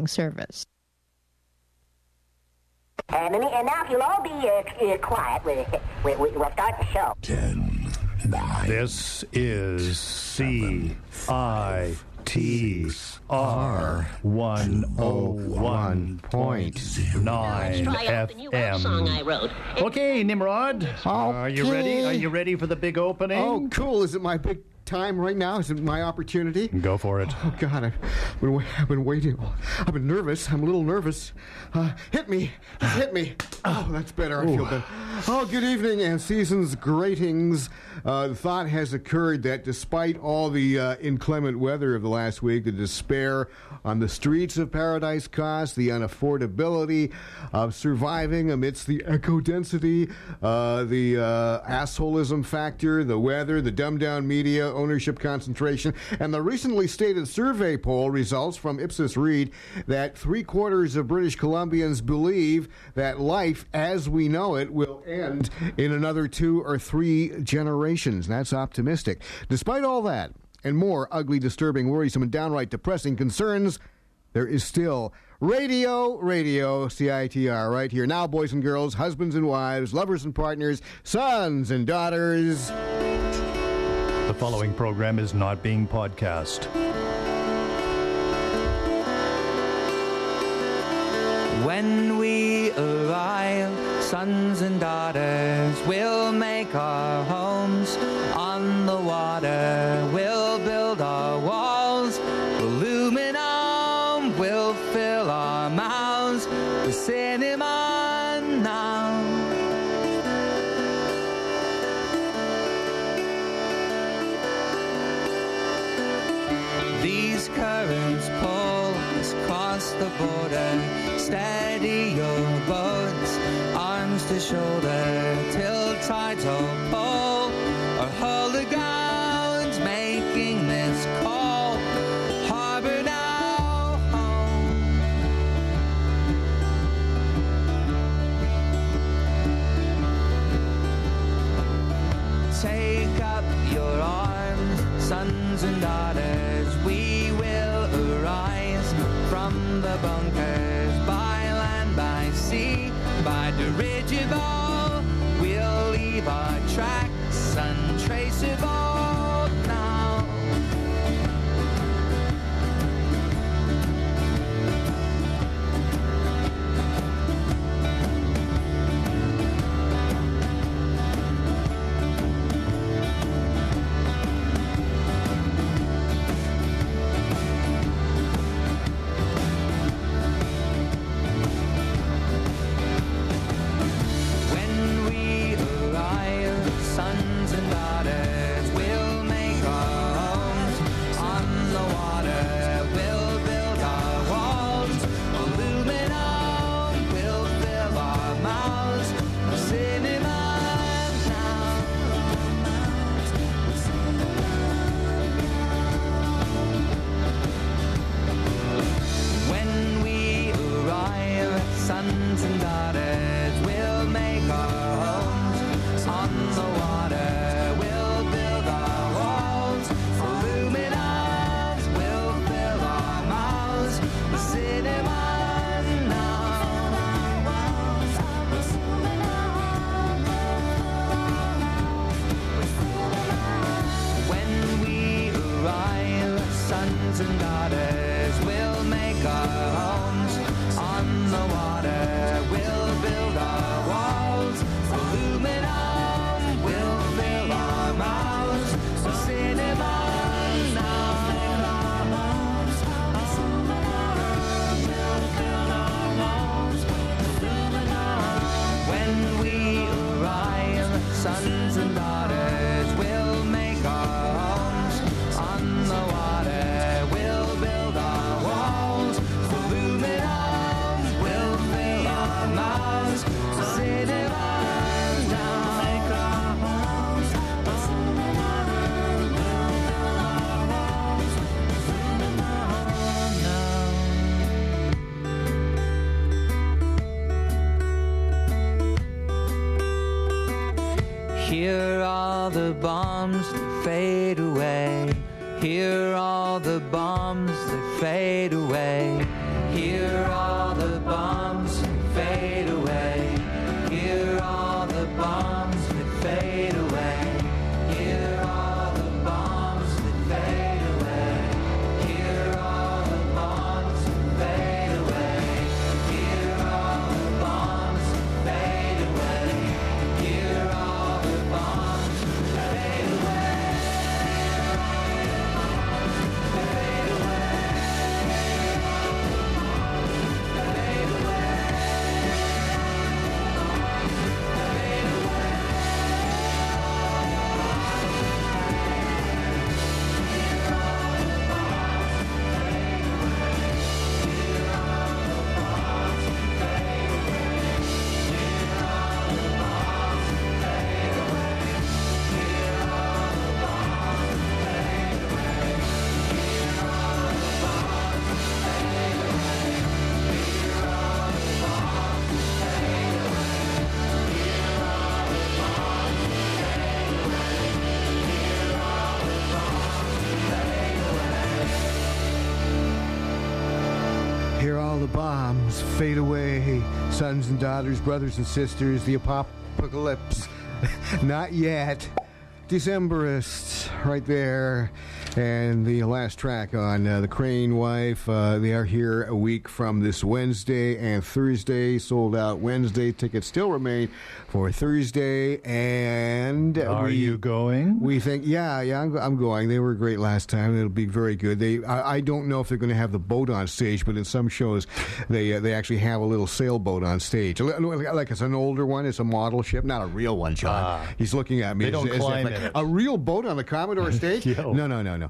Broadcasting Service. And now if you'll all be quiet, we'll start the show. 10, 9. This is CITR 101.9 FM. Okay, Nimrod. Are you ready? Are you ready for the big opening? Oh, cool. Is it my big time right now? Is it my opportunity? Go for it. Oh, God. I've been waiting. I've been nervous. I'm a little nervous. Hit me. Just hit me. Oh, that's better. I feel better. Oh, good evening and season's greetings. The thought has occurred that despite all the inclement weather of the last week, the despair on the streets of Paradise Cost, the unaffordability of surviving amidst the echo density, the assholism factor, the weather, the dumbed-down media, ownership concentration, and the recently stated survey poll results from Ipsos read that 3/4 of British Columbians believe that life as we know it will end in another 2 or 3 generations. That's optimistic. Despite all that and more ugly, disturbing, worrisome, and downright depressing concerns, there is still Radio, CITR, right here. Now, boys and girls, husbands and wives, lovers and partners, sons and daughters. The following program is not being podcast. When we arrive, sons and daughters, we'll make our homes on the water. We'll build our walls, aluminum. We'll fill our mouths with cinema now. These currents pull us across the border. Steady your boats, arms to shoulder, till tides all pull. Our hull the ground's making this call. Harbor now home. Take up your arms, sons and daughters. We will arise from the bunkers, by land, by sea, by dirigible. We'll leave our tracks untraceable now. Hear all the bombs that fade away. Hear all the bombs that fade away. Hear Hear all the bombs fade away. Sons and daughters, brothers and sisters, the apocalypse. Not yet. Decemberists, right there. And the last track on The Crane Wife. They are here a week from this Wednesday and Thursday. Sold out Wednesday. Tickets still remain for Thursday. And are you going? We think, yeah, I'm going. They were great last time. It'll be very good. I don't know if they're going to have the boat on stage, but in some shows, they actually have a little sailboat on stage. Like it's an older one. It's a model ship, not a real one, John. He's looking at me. They don't climb in it. A real boat on the Commodore stage? Yo. No.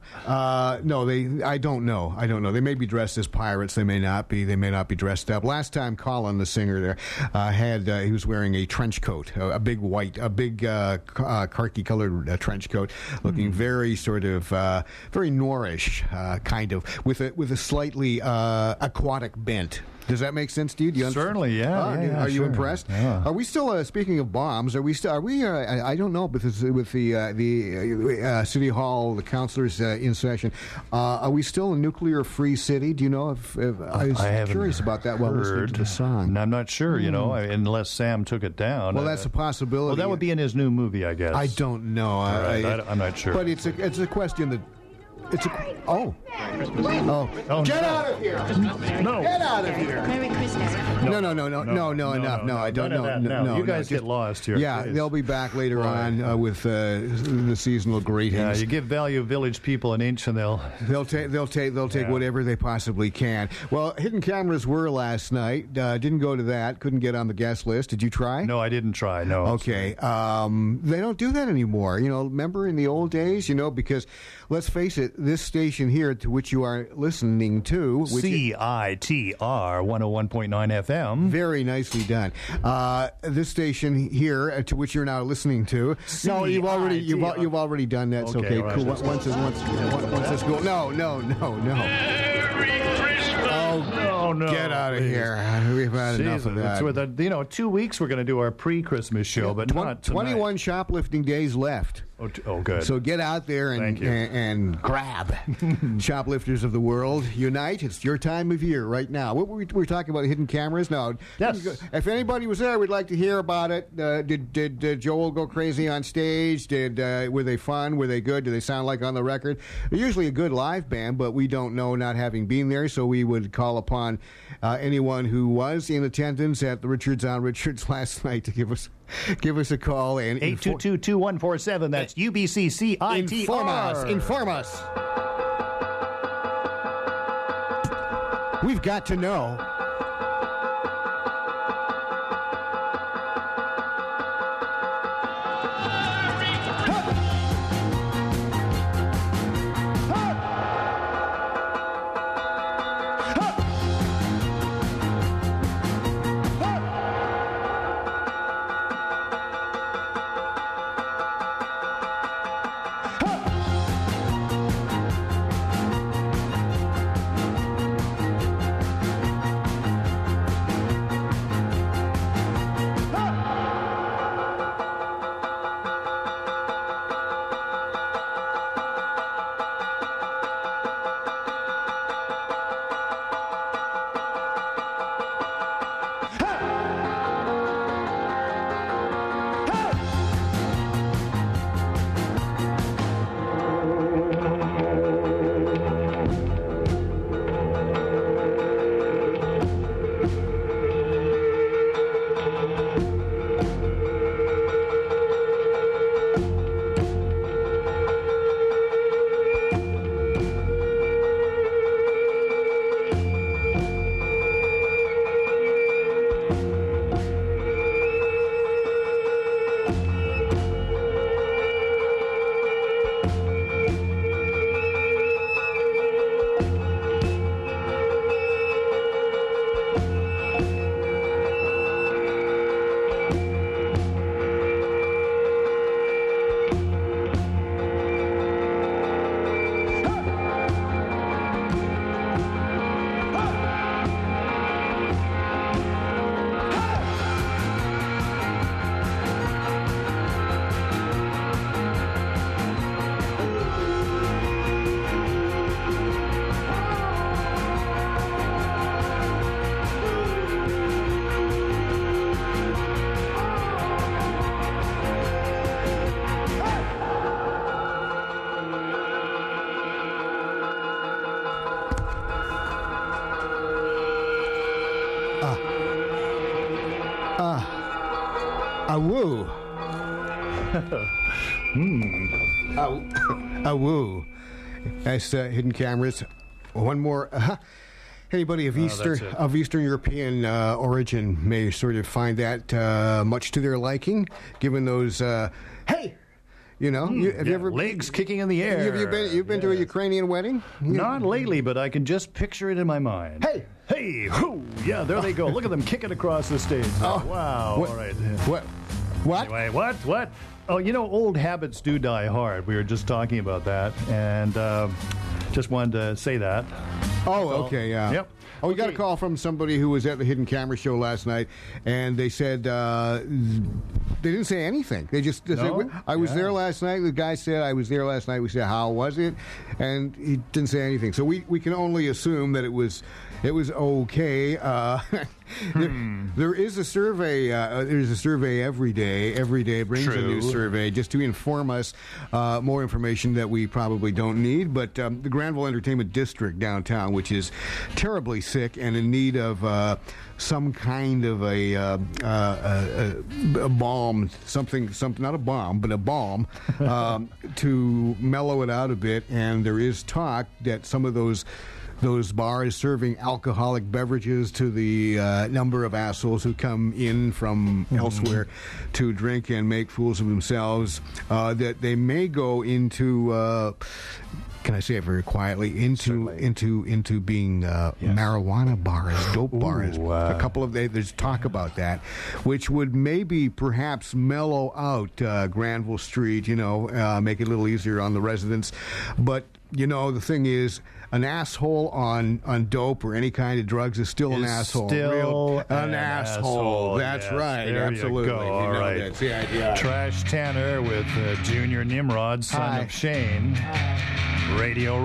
I don't know. They may be dressed as pirates. They may not be. They may not be dressed up. Last time, Colin, the singer there, he was wearing a trench coat, a big khaki-colored trench coat, looking very sort of very Norrish, kind of, with a slightly aquatic bent. Does that make sense to you? Do you Certainly, yeah. Are you sure. impressed? Yeah. Are we still speaking of bombs? Are we? I don't know, because with the City Hall, the councilors in session, are we still a nuclear-free city? Do you know? If I was curious about that while listening to the song. I'm not sure. Unless Sam took it down. Well, that's a possibility. Well, that would be in his new movie, I guess. I don't know. I'm not sure. But it's a question that. Get out of here! No. Get out of here! Merry Christmas. No, enough. No, I don't know. No, you guys get lost here. Yeah, please. they'll be back later on with the seasonal greetings. Yeah, you give Value Village people an inch, and they'll take whatever they possibly can. Well, Hidden Cameras were last night. Didn't go to that. Couldn't get on the guest list. Did you try? No, I didn't try. No. Okay. They don't do that anymore. Remember in the old days? Because let's face it, this station here to which you are listening to, CITR 101.9 FM. Very nicely done. This station here to which you're now listening to. No, you've already done that. It's okay. Cool. Once this goes. No. Oh, no. Get out of here. We've had enough of that. With 2 weeks we're going to do our pre-Christmas show, but not tonight. 21 shoplifting days left. Oh, good. So get out there and grab. Shoplifters of the world, unite. It's your time of year right now. What were we talking about? Hidden Cameras? No. Yes. If anybody was there, we'd like to hear about it. Did Joel go crazy on stage? Were they fun? Were they good? Do they sound like on the record? They're usually a good live band, but we don't know, not having been there, so we would call upon anyone who was in attendance at the Richards on Richards last night to give us a call and 822-2147. That's UBCCITR. Inform us. We've got to know. woo. A woo. That's Hidden Cameras. One more. Anybody of Eastern European origin may sort of find that much to their liking, given those. Hey. You know, have you ever legs kicking in the air? You've been to a Ukrainian wedding? Not lately, but I can just picture it in my mind. Hey, hoo! Yeah, there they go. Look at them kicking across the stage. Oh, wow! What? All right. What? Anyway, what? Oh, you know, old habits do die hard. We were just talking about that, and just wanted to say that. Oh, okay, yeah. Yep. Oh, we got a call from somebody who was at the Hidden Camera show last night, and they said they didn't say anything. They just said, I was there last night. The guy said, I was there last night. We said, how was it? And he didn't say anything. So we can only assume that it was okay. There is a survey. There's a survey every day. Every day brings a new survey just to inform us more information that we probably don't need. But the Granville Entertainment District downtown, which is terribly sick and in need of some kind of a balm, something, not a bomb, but a balm to mellow it out a bit. And there is talk that some of those bars serving alcoholic beverages to the number of assholes who come in from elsewhere to drink and make fools of themselves, that they may go into, can I say it very quietly, into being marijuana bars, dope bars. A couple of there's talk about that, which would maybe perhaps mellow out Granville Street, make it a little easier on the residents. But the thing is, an asshole on dope or any kind of drugs is still an asshole. Still an asshole. That's right. There Absolutely. You go. All right. That's the idea. Trash Tanner with Junior Nimrod, son of Shane. Radio.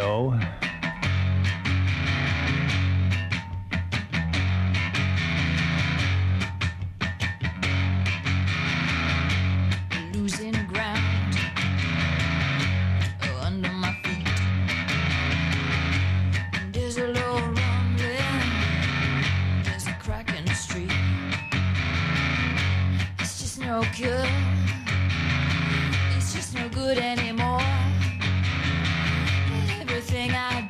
Losing ground under my feet. There's a low rumbling, there's a crack in the street. It's just no good, it's just no good anymore. Everything I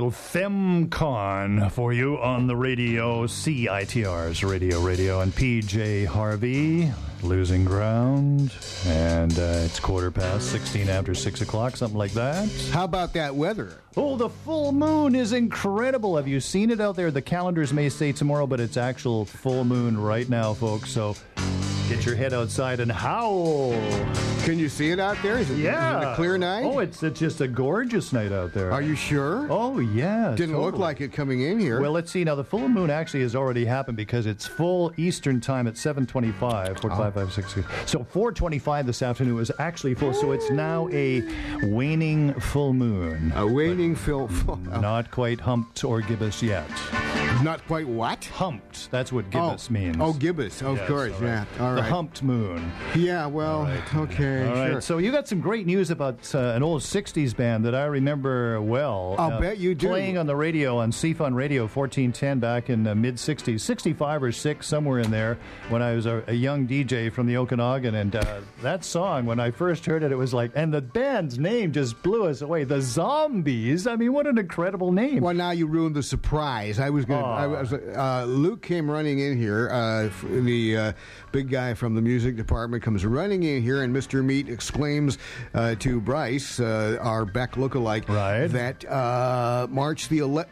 FemCon for you on the radio, CITR's Radio, and PJ Harvey, Losing Ground, and it's 16 after 6 o'clock, something like that. How about that weather? Oh, the full moon is incredible. Have you seen it out there? The calendars may say tomorrow, but it's actual full moon right now, folks, so get your head outside and howl. Can you see it out there? Is it a clear night? Oh, it's just a gorgeous night out there. Are you sure? Oh, yeah. Didn't look like it coming in here. Well, let's see. Now, the full moon actually has already happened because it's full Eastern time at 7:25, 4:55, So 4:25 this afternoon was actually full, so it's now a waning full moon. A waning full. Not quite humped or gibbous yet. Not quite what? Humped. That's what gibbous means. Oh, gibbous. Of course, all right. yeah. All right. The humped moon. Yeah, well, okay, All right. sure. So you got some great news about an old 60s band that I remember well. I'll bet you do. Playing on the radio, on CFUN Radio 1410 back in the mid-60s, 65 or 6, somewhere in there, when I was a young DJ from the Okanagan. And that song, when I first heard it, it was like, and the band's name just blew us away. The Zombies. I mean, what an incredible name. Well, now you ruined the surprise. I was going to... Luke came running in here. The big guy from the music department comes running in here, and Mr. Meat exclaims to Bryce, our Beck lookalike, that March the 11th...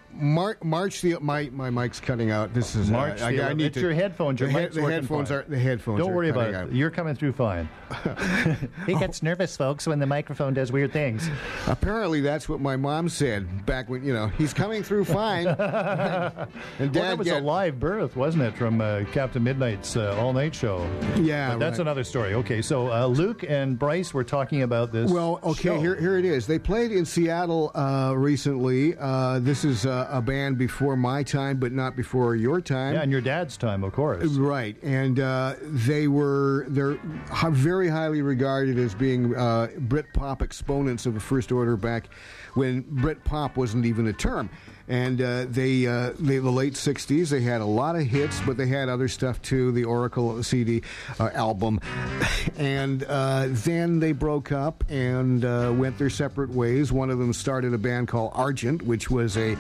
My mic's cutting out. This is March. I need to. Your headphones. Your mic's working fine. The headphones. Don't worry about out. it. You're coming through fine. He gets nervous, folks, when the microphone does weird things. Apparently, that's what my mom said back when he's coming through fine. And Dad, that was a live birth, wasn't it, from Captain Midnight's all-night show? Yeah, but that's another story. Okay, so Luke and Bryce were talking about this. Well, okay, show. Here it is. They played in Seattle recently. This is a band before my time, but not before your time. Yeah, and your dad's time, of course. Right, and they're very highly regarded as being Britpop exponents of the first order back when Britpop wasn't even a term. And they the late 60s, they had a lot of hits, but they had other stuff too, the Oracle CD album. And then they broke up and went their separate ways. One of them started a band called Argent, which was a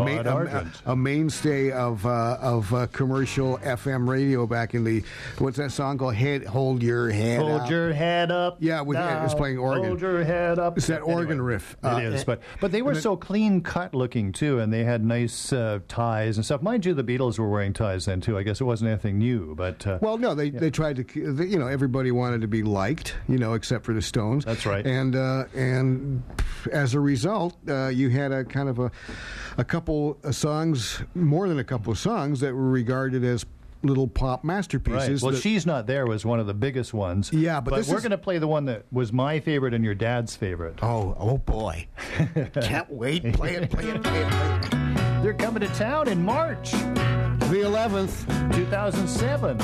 mainstay of commercial FM radio back in the, what's that song called? Hold Your Head Up. Hold your head up. Yeah, it was playing organ. Hold your head up. It's that organ riff. It is, but they were so clean cut looking too, and they had nice ties and stuff. Mind you, the Beatles were wearing ties then too. I guess it wasn't anything new, but well, no, they tried to. Everybody wanted to be liked, except for the Stones. That's right. And as a result, you had a kind of a couple of songs, more than a couple of songs that were regarded as little pop masterpieces. Right. Well, She's Not There was one of the biggest ones. Yeah, but we're going to play the one that was my favorite and your dad's favorite. Oh boy. Can't wait. Play it. They're coming to town in March. The 11th. 2007.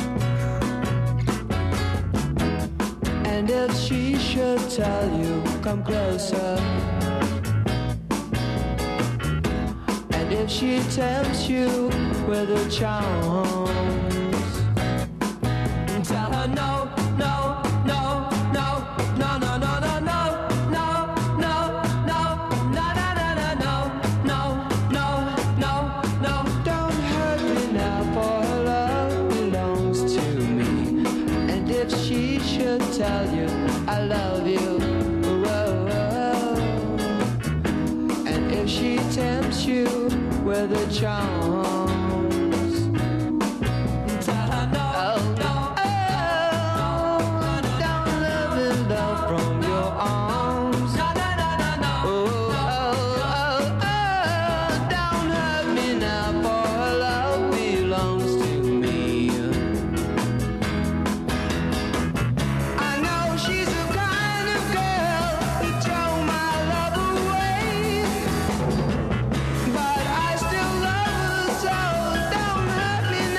And if she should tell you, come closer. And if she tempts you with her charms, tell her no, no, no, no, no, no, no, no, no, no, no, no, no, no, no, no. Don't hurt me now, for her love belongs to me. And if she should tell you I love you, whoa, whoa. And if she tempts you with her charms, tell her no, no, don't let me love from your arms. No, no, no, no, no. Don't hurt me now, for her love belongs to me. I know she's the kind of girl who throw my love away, but I still love her, so don't hurt me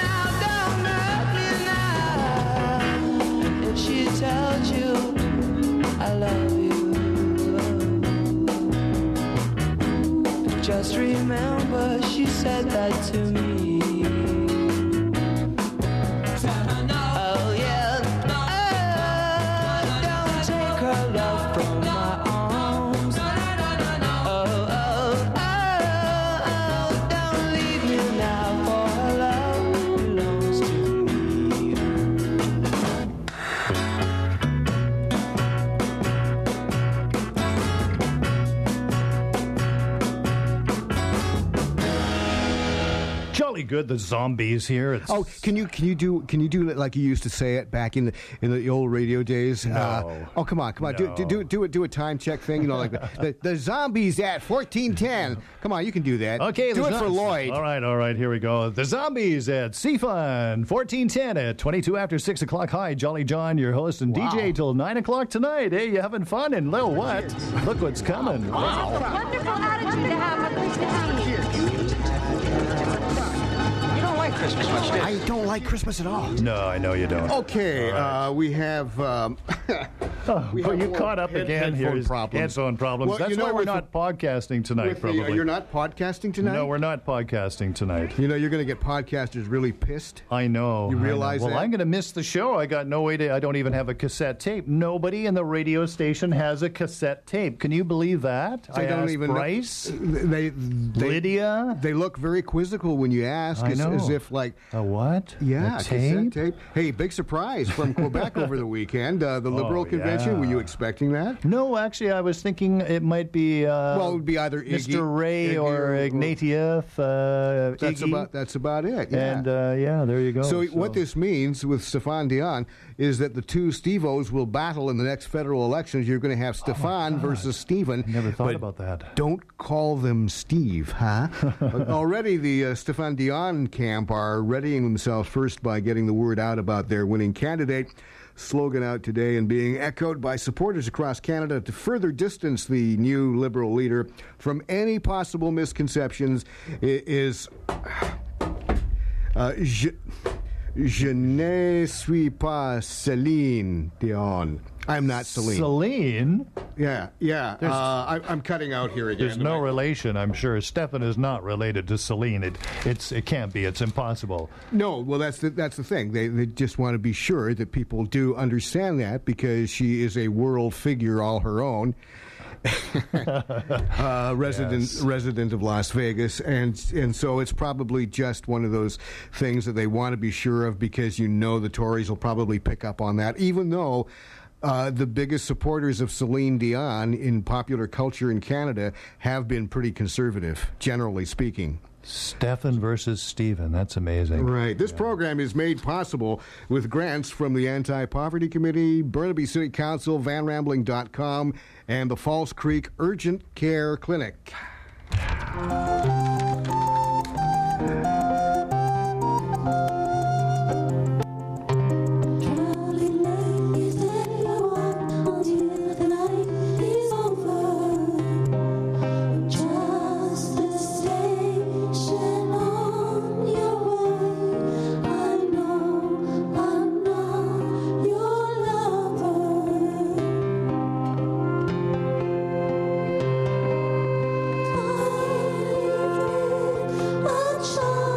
now, don't hurt me now. If she tells you I love you, just remember she said that to me. Oh yeah, don't take her love from my arms. Oh, oh, oh, good. The zombies here. Oh, can you do it like you used to say it back in the old radio days? No. Oh, come on. No. Do a time check thing. You know, like the zombies at 1410. Come on, you can do that. Okay, do the it for Lloyd. All right, here we go. The Zombies at CFUN, 1410 at 22 after 6 o'clock. Hi, Jolly John, your host and DJ till 9 o'clock tonight. Hey, you having fun? And little what? Look what's coming. Wonderful attitude to have with You don't like Christmas much, do you? I don't like Christmas at all. No, I know you don't. Okay, we have. You caught up again here. Headphone problems. Well, That's why we're not podcasting tonight, probably. You're not podcasting tonight? No, we're not podcasting tonight. You know, you're going to get podcasters really pissed. I know. You realize that? that? Well, I'm going to miss the show. I got no way to. I don't even have a cassette tape. Nobody in the radio station has a cassette tape. Can you believe that? They don't even Bryce. They Lydia. They look very quizzical when you ask, I know. as if like a what? Yeah, a cassette tape? tape. Hey, big surprise from Quebec over the weekend. The Liberal Convention. yeah. Were you expecting that? No, actually, I was thinking it might be. Well, it would be either Mr. Ray or Ignatieff. That's about it. Yeah. And there you go. So what this means with Stéphane Dion is that the two Steve-Os will battle in the next federal elections. You're going to have Stéphane versus Stephen. Never thought about that. Don't call them Steve, huh? Already the Stéphane Dion camp are readying themselves first by getting the word out about their winning candidate. Slogan out today and being echoed by supporters across Canada to further distance the new Liberal leader from any possible misconceptions is Je ne suis pas Céline Dion. I'm not Celine. Celine? Yeah. I'm cutting out here again. There's no relation, I'm sure. Stefan is not related to Celine. It can't be. It's impossible. No, well, that's the thing. They just want to be sure that people do understand that because she is a world figure all her own. Resident of Las Vegas, and so it's probably just one of those things that they want to be sure of because you know the Tories will probably pick up on that, even though the biggest supporters of Celine Dion in popular culture in Canada have been pretty conservative, generally speaking. Stefan versus Stephen. That's amazing. Right. This program is made possible with grants from the Anti-Poverty Committee, Burnaby City Council, vanrambling.com, and the False Creek Urgent Care Clinic. Child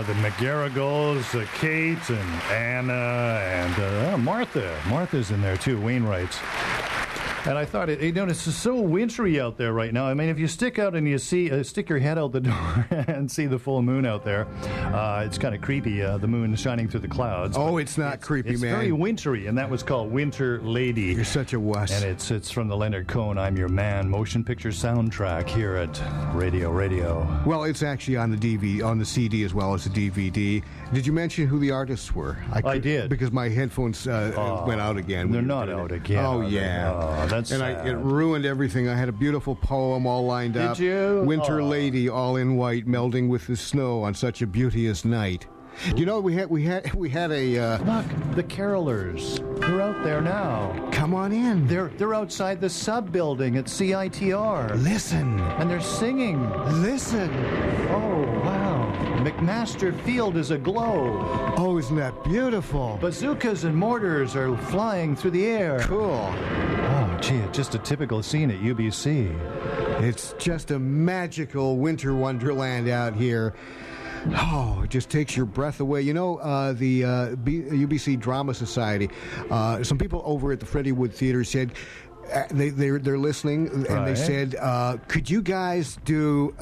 the McGarrigles, Kate and Anna and Martha. Martha's in there too, Wainwright's. And I thought, it's so wintry out there right now. I mean, if you stick out and you see, stick your head out the door and see the full moon out there, it's kind of creepy, the moon shining through the clouds. Oh, it's not creepy, it's man. It's very wintry, and that was called Winter Lady. You're such a wuss. And it's from the Leonard Cohen, I'm Your Man motion picture soundtrack here at Radio. Well, it's actually on the CD as well as the DVD. Did you mention who the artists were? I did. Because my headphones went out again. They're not out again. Oh, yeah. That's sad. It ruined everything. I had a beautiful poem all lined up. Did you? Winter Lady, all in white, melding with the snow on such a beauteous night. You know, we had a Look, the carolers. They're out there now. Come on in. They're outside the sub building at CITR. Listen. And they're singing. Listen. Oh, wow. McMaster Field is aglow. Oh, isn't that beautiful? Bazookas and mortars are flying through the air. Cool. Oh, gee, it's just a typical scene at UBC. It's just a magical winter wonderland out here. Oh, it just takes your breath away. You know, the UBC Drama Society, some people over at the Freddie Wood Theater said, they're listening, and they said, could you guys do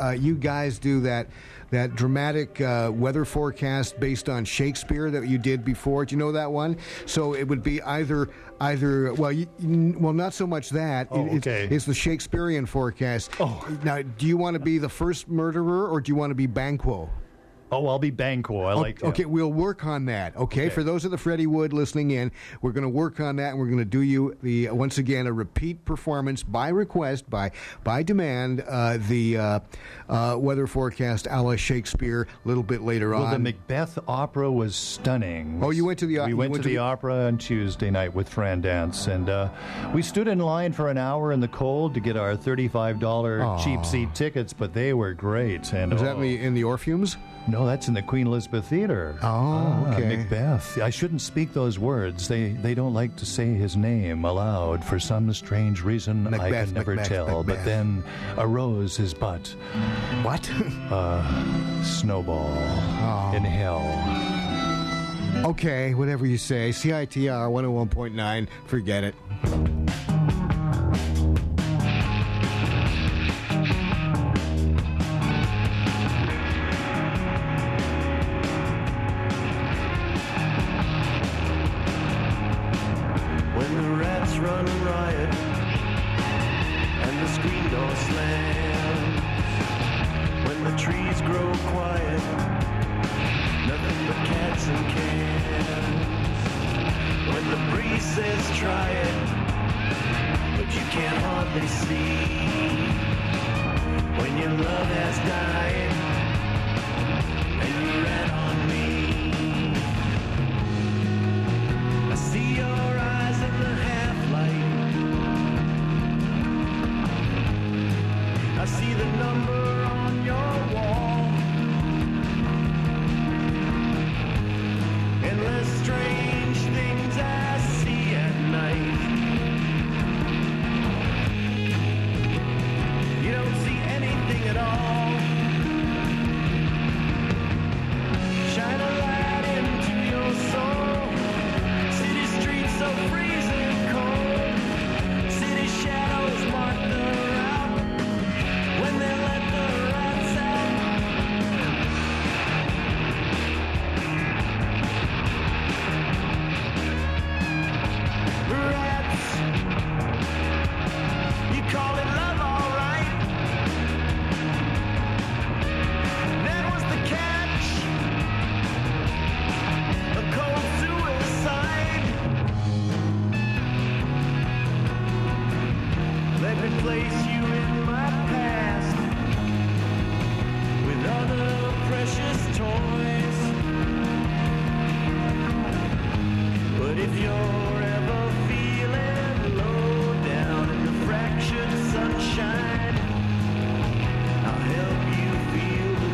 that dramatic weather forecast based on Shakespeare that you did before? Do you know that one? So it would be either well, not so much that. It's the Shakespearean forecast. Oh. Now, do you want to be the first murderer, or do you want to be Banquo? Oh, I'll be Banquo. I like that. Okay, we'll work on that. Okay, for those of the Freddie Wood listening in, we're going to work on that, and we're going to do you once again a repeat performance by request, by demand, the weather forecast a la Shakespeare a little bit later on. Well, the Macbeth opera was stunning. Oh, you went to the We went to the opera on Tuesday night with Fran Dance, and we stood in line for an hour in the cold to get our $35 cheap seat tickets, but they were great. And was that in the Orpheums? No, that's in the Queen Elizabeth Theater. Oh, okay. Macbeth. I shouldn't speak those words. They don't like to say his name aloud for some strange reason. Macbeth, I can never tell. Macbeth. But then arose his butt. What? Snowball in hell. Okay, whatever you say. CITR 101.9. Forget it. Run riot and the screen door slams. When the trees grow quiet, nothing but cats and cans. When the breeze says try it, but you can't hardly see. When your love has died and you ran on me. I see your eyes in the half-light. I see the number on your wall. Endless strange things I see at night. You don't see anything at all. Shine a light into your soul. City streets so freezing cold. City shadows mark the route when they let the rats out. Rats, you call it love, all right. That was the catch, a cold suicide. Let me place you in my past with other precious toys. But if you're ever feeling low down in the fractured sunshine, I'll help you feel the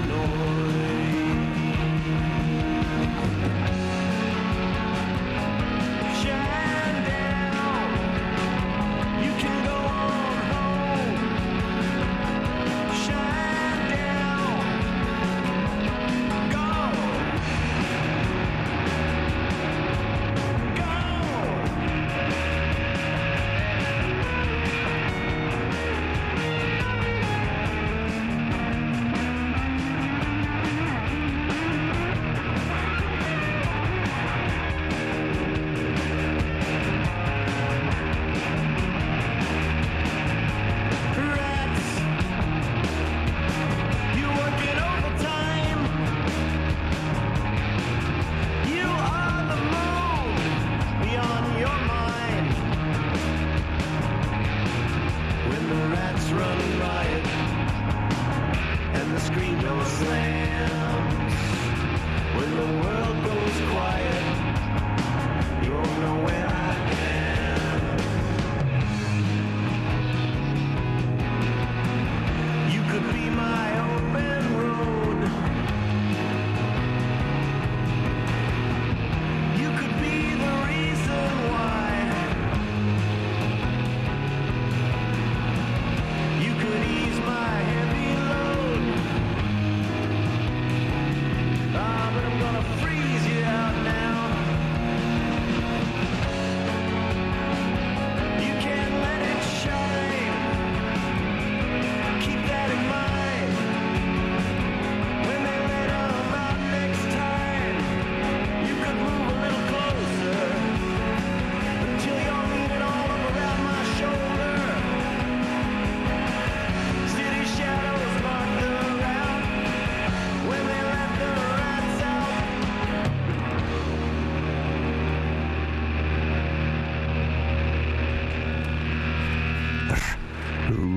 noise. Shine down, you can go on home. Shine down, go.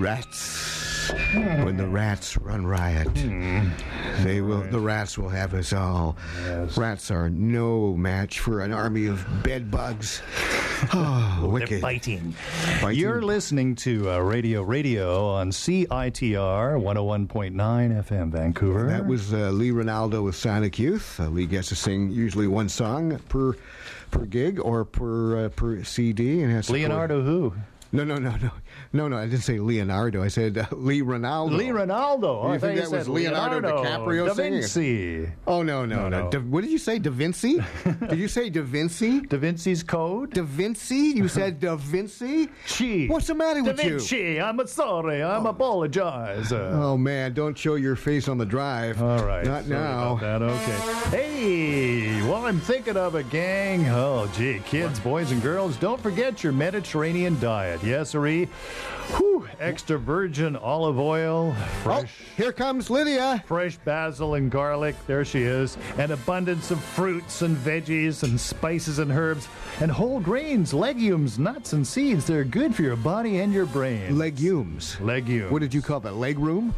rats, when the rats run riot, the rats will have us all. Yes. Rats are no match for an army of bed bugs. Oh, wicked. They're biting. Biting. You're listening to Radio on CITR 101.9 FM Vancouver. That was Lee Ronaldo with Sonic Youth. Lee gets to sing usually one song per gig or per CD. And has to Leonardo who? No, I didn't say Leonardo. I said Lee Ronaldo. Lee Ronaldo. You I think thought that was said Leonardo DiCaprio Da singing? Vinci. Oh, no. What did you say, Da Vinci? Did you say Da Vinci? Da Vinci's Code? Da Vinci? You said Da Vinci? Chi. What's the matter Da with you? Vinci. I'm sorry. I'm apologize. Oh, man, don't show your face on the drive. All right. Not Sorry now. about that. Okay. Hey, well, I'm thinking of a gang. Oh, gee, kids, boys, and girls, don't forget your Mediterranean diet. Yes, sirree. Whew, extra virgin olive oil, fresh. Oh, here comes Lydia. Fresh basil and garlic, there she is, an abundance of fruits and veggies and spices and herbs, and whole grains, legumes, nuts, and seeds. They're good for your body and your brain. Legumes. Legumes. What did you call that? Leg room?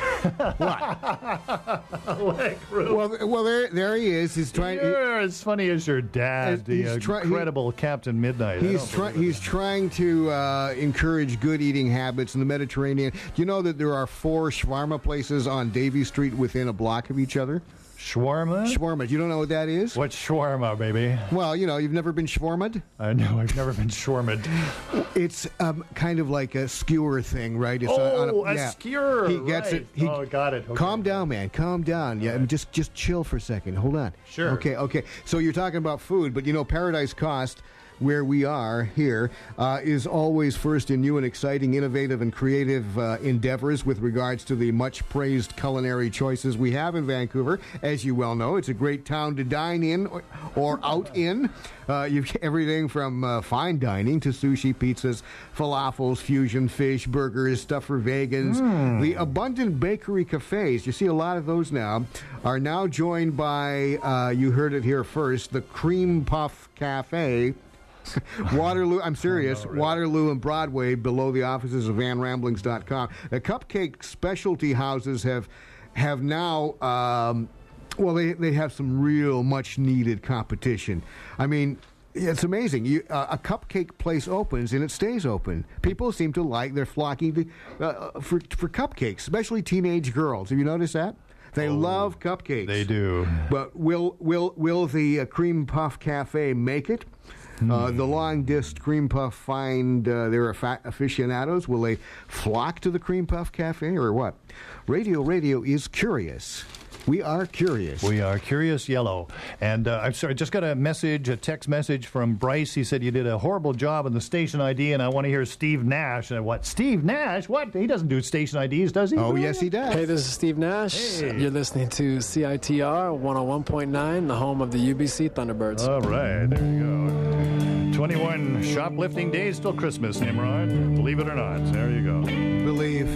Leg room. Well, there he is. He's trying. You're as funny as your dad, the incredible Captain Midnight. He's trying to encourage good eating habits in the Mediterranean. Do you know that there are 4 shawarma places on Davie Street within a block of each other? Shawarma? Shawarma. You don't know what that is? What's shawarma, baby? Well, you've never been shawarma'd? I know, I've never been shawarma'd. It's kind of like a skewer thing, right? It's a skewer. He gets right. it. Got it. Okay. Calm down, man. Calm down. Yeah, right. just chill for a second. Hold on. Sure. Okay. So you're talking about food, but Paradise Cost, where we are here, is always first in new and exciting, innovative, and creative endeavors with regards to the much-praised culinary choices we have in Vancouver. As you well know, it's a great town to dine in or out in. You've everything from fine dining to sushi, pizzas, falafels, fusion fish, burgers, stuff for vegans. The abundant bakery cafes, you see a lot of those now, are now joined by, you heard it here first, the Cream Puff Cafe, Waterloo, I'm serious, really. Waterloo and Broadway, below the offices of VanRamblings.com. The cupcake specialty houses have now, they have some real much-needed competition. I mean, it's amazing. A cupcake place opens and it stays open. People seem to they're flocking for cupcakes, especially teenage girls. Have you noticed that? They love cupcakes. They do. But will the Cream Puff Cafe make it? The long disc Cream Puff find their aficionados? Will they flock to the Cream Puff Cafe or what? Radio is curious. We are curious. We are Curious Yellow. And I'm sorry, just got a text message from Bryce. He said you did a horrible job on the station ID, and I want to hear Steve Nash. And what? Steve Nash? What? He doesn't do station IDs, does he? Oh, yes, he does. Hey, this is Steve Nash. Hey. You're listening to CITR 101.9, the home of the UBC Thunderbirds. All right, there you go. 21 shoplifting days till Christmas, Nimrod. Believe it or not. There you go. Believe.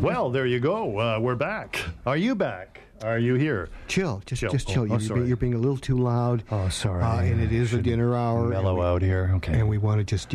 Well, there you go. We're back. Are you back? Are you here? Chill. Just chill. Oh, sorry. You're being a little too loud. Oh, sorry. And it is a dinner hour. Mellow out here. Okay. And we want to just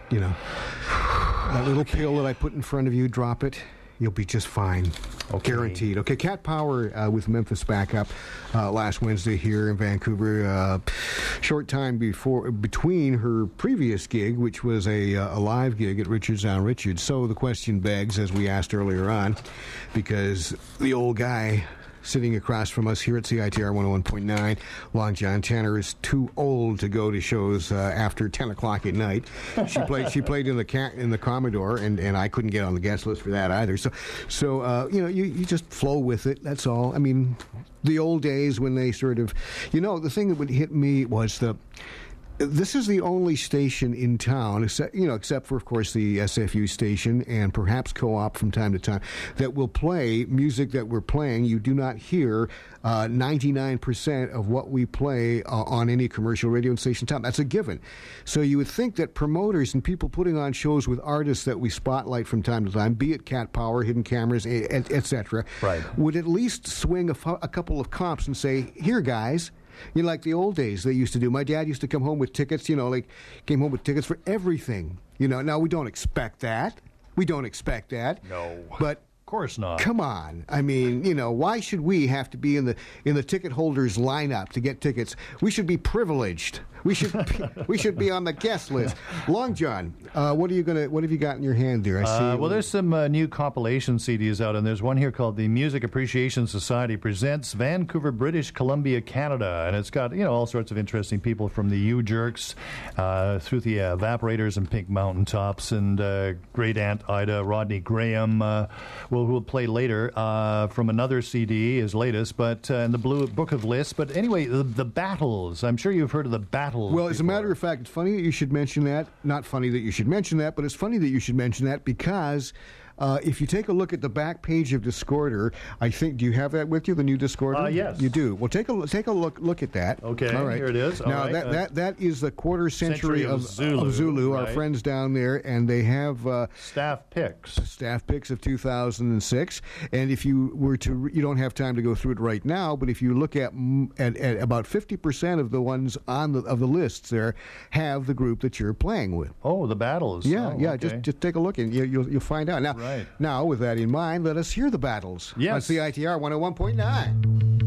that little pill that I put in front of you, drop it. You'll be just fine. Okay. Guaranteed. Okay, Cat Power with Memphis Backup last Wednesday here in Vancouver. Short time between her previous gig, which was a live gig at Richards on Richards. So the question begs, as we asked earlier on, because the old guy sitting across from us here at CITR 101.9, Long John Tanner, is too old to go to shows after 10 o'clock at night. She played in the Commodore, and I couldn't get on the guest list for that either. So you just flow with it. That's all. I mean, the old days when they sort of, the thing that would hit me was this is the only station in town, except for, of course, the SFU station and perhaps Co-op from time to time, that will play music that we're playing. You do not hear 99% of what we play on any commercial radio station in town. That's a given. So you would think that promoters and people putting on shows with artists that we spotlight from time to time, be it Cat Power, Hidden Cameras, etc., right, would at least swing a couple of comps and say, here, guys. Like the old days they used to do. My dad used to come home with tickets, came home with tickets for everything. Now we don't expect that. No. But of course not. Come on. I mean, why should we have to be in the ticket holders lineup to get tickets? We should be privileged. We should be on the guest list. Long John, what have you got in your hand there? I see. Well, there's some new compilation CDs out, and there's one here called the Music Appreciation Society Presents Vancouver, British Columbia, Canada, and it's got all sorts of interesting people from the U-Jerks through the Evaporators and Pink Mountain Tops, and Great Aunt Ida, Rodney Graham, who'll play later from another CD, his latest, but in the Blue Book of Lists. But anyway, the Battles. I'm sure you've heard of the Battles. Well, as a matter of fact, it's funny that you should mention that. Not funny that you should mention that, but it's funny that you should mention that because if you take a look at the back page of Discorder, I think, do you have that with you, the new Discorder? Yes. You do. Well, take a look at that. Okay, all right. Here it is. Now, all right. that is the quarter century of Zulu, our right. friends down there, and they have staff picks of 2006. And if you were to, you don't have time to go through it right now, but if you look at about 50% of the ones on the lists there have the group that you're playing with. Oh, the Battles. Yeah, okay. Just take a look and you'll find out. Now, right. Now, with that in mind, let us hear the Battles on CITR 101.9.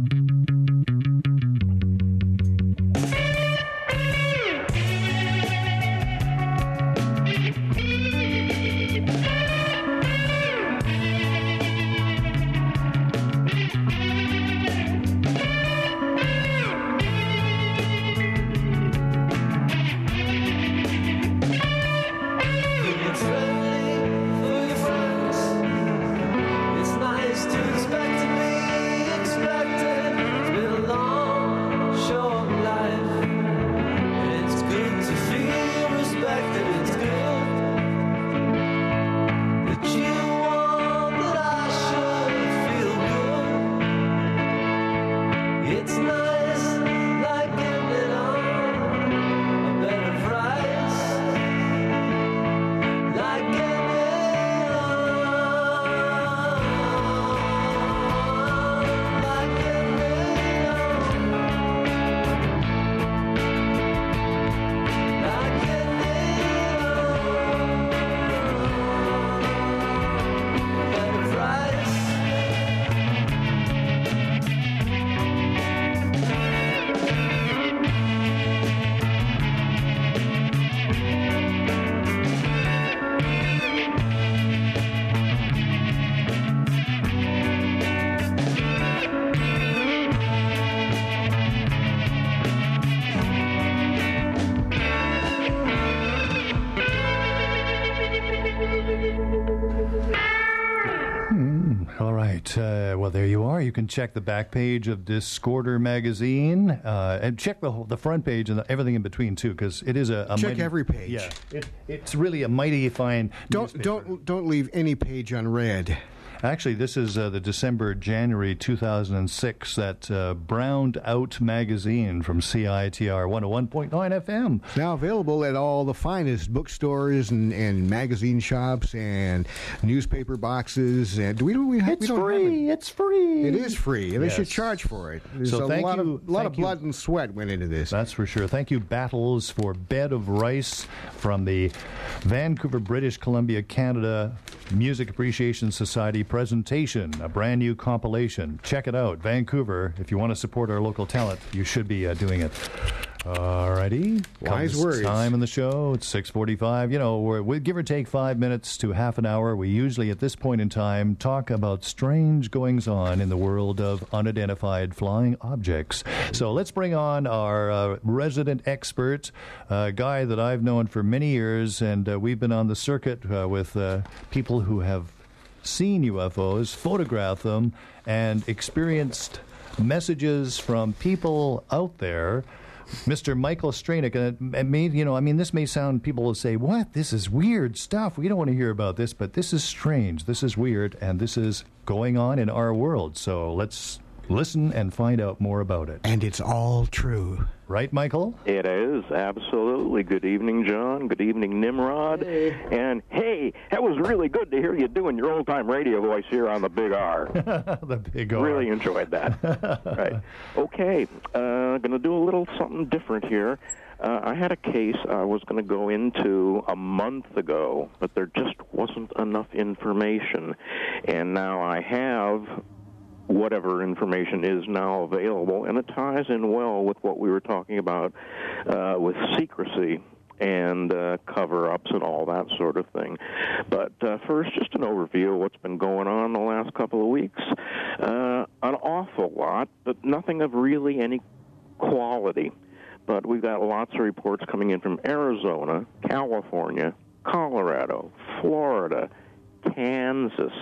Well, there you are. You can check the back page of Discorder magazine and check the front page and everything in between too, because it is a check mighty, every page. Yeah, it's really a mighty fine. Don't leave any page unread. Actually, this is the January 2006, that browned out magazine from CITR 101.9 FM. Now available at all the finest bookstores and magazine shops and newspaper boxes. And It's free. It's free. It is free, and Yes. they should charge for it. There's So a thank lot you- of thank you. blood and sweat went into this. That's for sure. Thank you, Battles, for Bed of Rice from the Vancouver, British Columbia, Canada Music Appreciation Society presentation, a brand new compilation. Check it out. Vancouver, if you want to support our local talent, you should be doing it. Alrighty. Wise Comes words. Time in the show. It's 6:45. You know, we give or take 5 minutes to half an hour. We usually, at this point in time, talk about strange goings-on in the world of unidentified flying objects. So let's bring on our resident expert, a guy that I've known for many years, and we've been on the circuit with people who have seen UFOs, photographed them, and experienced messages from people out there. Mr. Michael Stranick, and it may, this may sound, people will say, what? This is weird stuff. We don't want to hear about this, but this is strange. This is weird, and this is going on in our world. So let's listen and find out more about it. And it's all true. Right, Michael? It is, absolutely. Good evening, John. Good evening, Nimrod. Hey. And, hey, that was really good to hear you doing your old-time radio voice here on the Big R. The Big R. Really enjoyed that. Right. Okay, going to do a little something different here. I had a case I was going to go into a month ago, but there just wasn't enough information. And now I have whatever information is now available, and it ties in well with what we were talking about with secrecy and cover-ups and all that sort of thing. But first, just an overview of what's been going on the last couple of weeks. An awful lot, but nothing of really any quality. But we've got lots of reports coming in from Arizona, California, Colorado, Florida, Kansas,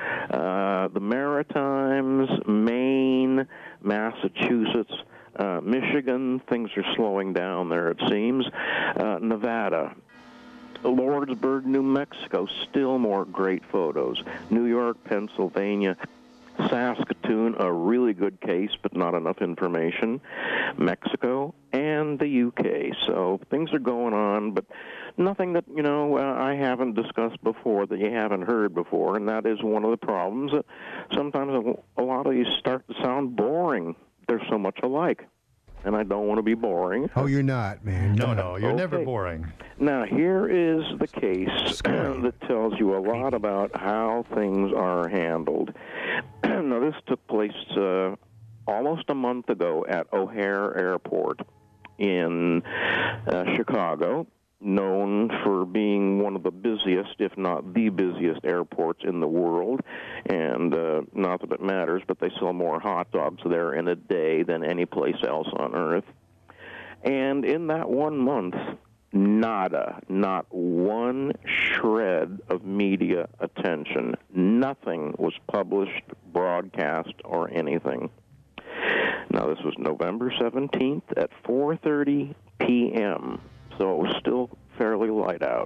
the Maritimes, Maine, Massachusetts, Michigan. Things are slowing down there, it seems. Nevada, Lordsburg, New Mexico, still more great photos. New York, Pennsylvania, Saskatoon, a really good case, but not enough information. Mexico and the UK. So things are going on, but nothing that, I haven't discussed before, that you haven't heard before, and that is one of the problems. That sometimes a lot of these start to sound boring. They're so much alike, and I don't want to be boring. Oh, you're not, man. No, you're never boring. Now, here is the case that tells you a lot about how things are handled. Now, this took place almost a month ago at O'Hare Airport in Chicago, known for being one of the busiest, if not the busiest, airports in the world. And not that it matters, but they sell more hot dogs there in a day than any place else on Earth. And in that 1 month, nada, not one shred of media attention. Nothing was published, broadcast, or anything. Now, this was November 17th at 4:30 p.m., so it was still fairly light out.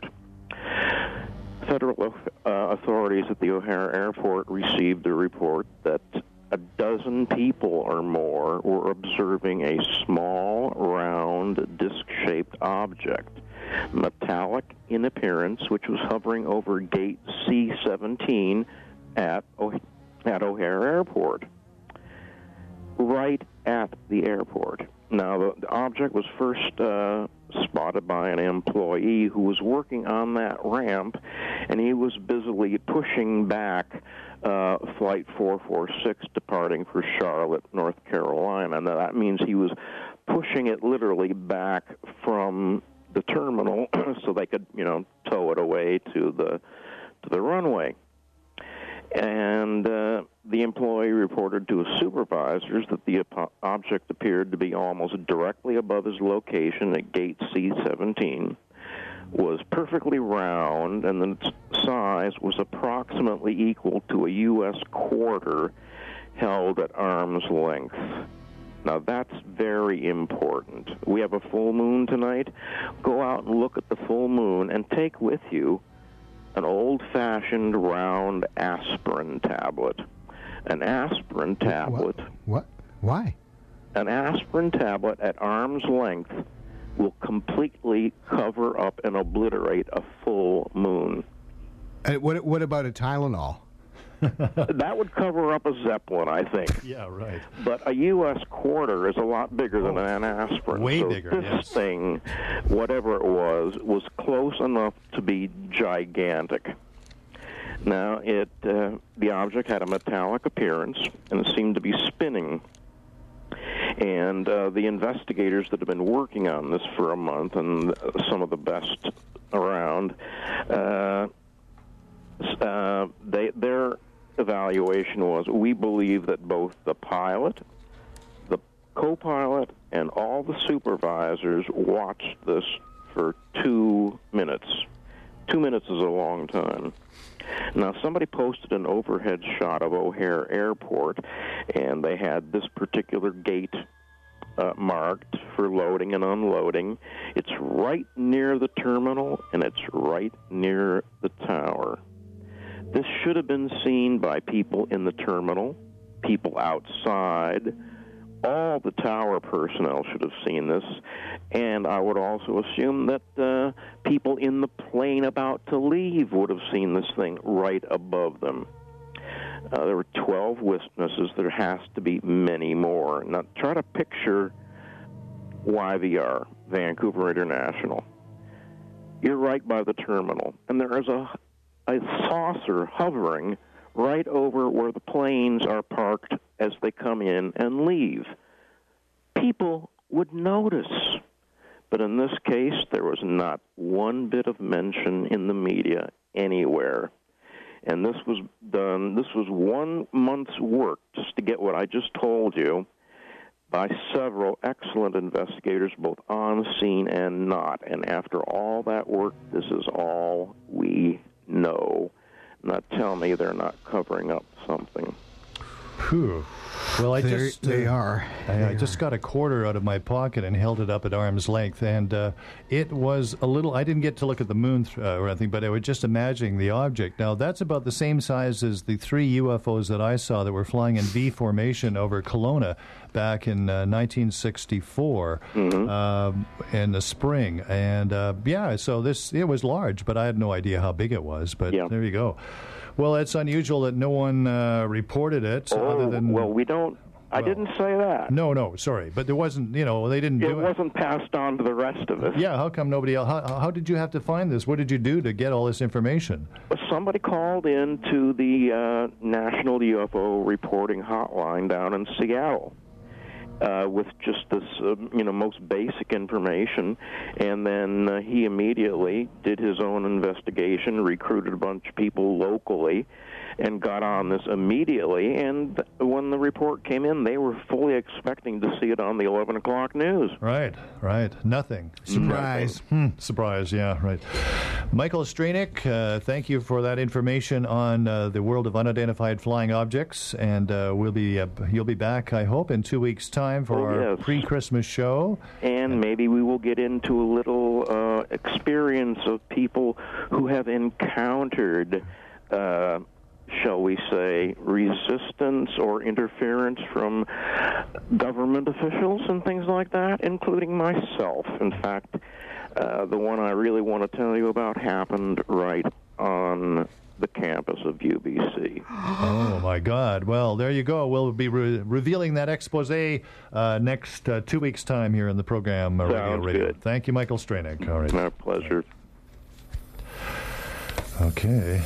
Federal authorities at the O'Hare Airport received a report that a dozen people or more were observing a small, round, disc-shaped object, metallic in appearance, which was hovering over gate C-17 at O'Hare Airport, right at the airport. Now, the object was first spotted by an employee who was working on that ramp, and he was busily pushing back Flight 446 departing for Charlotte, North Carolina. Now, that means he was pushing it literally back from the terminal so they could, tow it away to the runway. And the employee reported to his supervisors that the object appeared to be almost directly above his location at gate C-17, was perfectly round, and its size was approximately equal to a U.S. quarter held at arm's length. Now, that's very important. We have a full moon tonight. Go out and look at the full moon and take with you an old old-fashioned round aspirin tablet. An aspirin tablet. What? Why? An aspirin tablet at arm's length will completely cover up and obliterate a full moon. What about a Tylenol? That would cover up a Zeppelin, I think. Yeah, right. But a U.S. quarter is a lot bigger than an aspirin. Way so bigger, This thing, whatever it was close enough to be gigantic. Now, the object had a metallic appearance, and it seemed to be spinning. And the investigators that have been working on this for a month, and some of the best around, their evaluation was, we believe that both the pilot, the co-pilot, and all the supervisors watched this for 2 minutes. 2 minutes is a long time. Now, somebody posted an overhead shot of O'Hare Airport, and they had this particular gate marked for loading and unloading. It's right near the terminal, and it's right near the tower. This should have been seen by people in the terminal, people outside. All the tower personnel should have seen this, and I would also assume that people in the plane about to leave would have seen this thing right above them. There were 12 witnesses. There has to be many more. Now, try to picture YVR, Vancouver International. You're right by the terminal, and there is a saucer hovering right over where the planes are parked as they come in and leave. People would notice. But in this case, there was not one bit of mention in the media anywhere. And this was 1 month's work just to get what I just told you by several excellent investigators, both on scene and not. And after all that work, this is all we know. Now tell me they're not covering up something. Whew. Well, I just got a quarter out of my pocket and held it up at arm's length, and it was a little. I didn't get to look at the moon or anything, but I was just imagining the object. Now that's about the same size as the 3 UFOs that I saw that were flying in V formation over Kelowna back in 1964 in the spring, and so it was large, but I had no idea how big it was. But there you go. Well, it's unusual that no one reported it. Other than, well, we don't. I didn't say that. No, sorry, but there wasn't. They didn't do it. It wasn't passed on to the rest of us. Yeah, how come nobody else? How did you have to find this? What did you do to get all this information? Somebody called in to the National UFO Reporting Hotline down in Seattle. With just this, most basic information, and then he immediately did his own investigation, recruited a bunch of people locally, and got on this immediately. And when the report came in, they were fully expecting to see it on the 11 o'clock news. Right. Nothing. Surprise. Surprise, yeah, right. Michael Stranick, thank you for that information on the world of unidentified flying objects, and you'll be back, I hope, in 2 weeks' time for our pre-Christmas show. And maybe we will get into a little experience of people who have encountered shall we say, resistance or interference from government officials and things like that, including myself. In fact, the one I really want to tell you about happened right on the campus of UBC. Oh, my God. Well, there you go. We'll be revealing that expose next 2 weeks' time here in the program. Sounds Radio. good. Thank you, Michael Stranick. All right. My pleasure. Okay.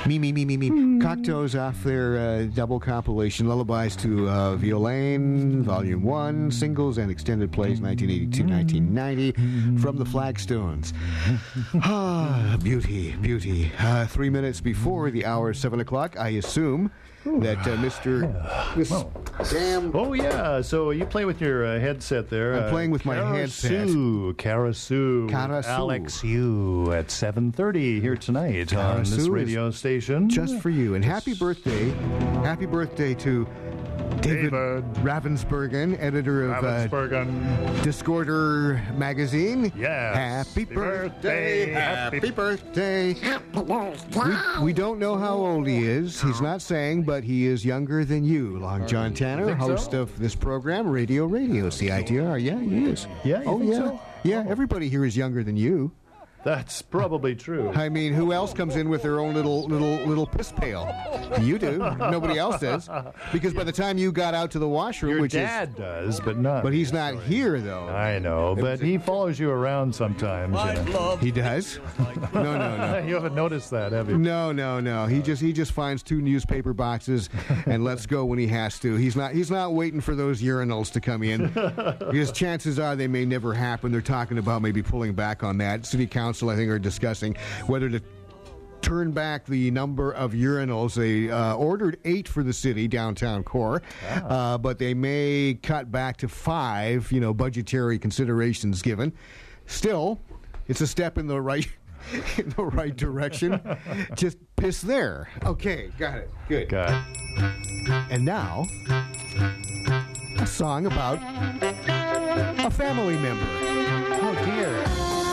Me. Cocteau's off their double compilation, Lullabies to Violaine, Volume 1, Singles and Extended Plays, 1982-1990, from the Flagstones. Beauty. 3 minutes before the hour, 7 o'clock, I assume that Oh, yeah. So you play with your headset there. I'm playing with my headset. Karasu. Alex Yu at 7:30 here tonight on this radio station. Just for you. And happy birthday. Happy birthday to David Ravensbergen, editor of Discorder magazine. Yes. Happy birthday. Happy birthday. We don't know how old he is. He's not saying, but he is younger than you, Long John Tanner, host of this program, Radio CITR. Yeah, he is. Yeah, so? Yeah, everybody here is younger than you. That's probably true. I mean, who else comes in with their own little piss pail? You do. Nobody else does. Because by the time you got out to the washroom, Your dad does, but not. But he's not here, though. I know, but he follows you around sometimes. He does? No. You haven't noticed that, have you? No. He just finds 2 newspaper boxes and lets go when he has to. He's not waiting for those urinals to come in, because chances are they may never happen. They're talking about maybe pulling back on that. City Council, I think, are discussing whether to turn back the number of urinals. They ordered 8 for the city, downtown core, but they may cut back to 5, budgetary considerations given. Still, it's a step in the right direction. Just piss there. Okay, got it. Good. Got it. And now, a song about a family member. Oh, dear.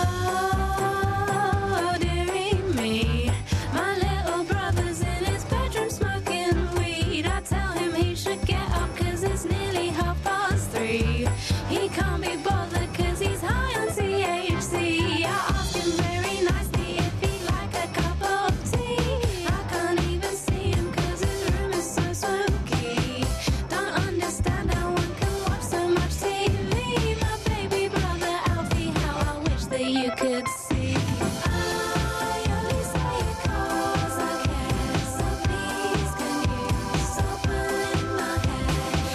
He can't be bothered 'cause he's high on THC. I asked him very nicely if he'd like a cup of tea. I can't even see him 'cause his room is so smoky. Don't understand how one can watch so much TV. My baby brother Alfie, how I wish that you could see. I only say it 'cause I care. So please can you stop pulling my hair?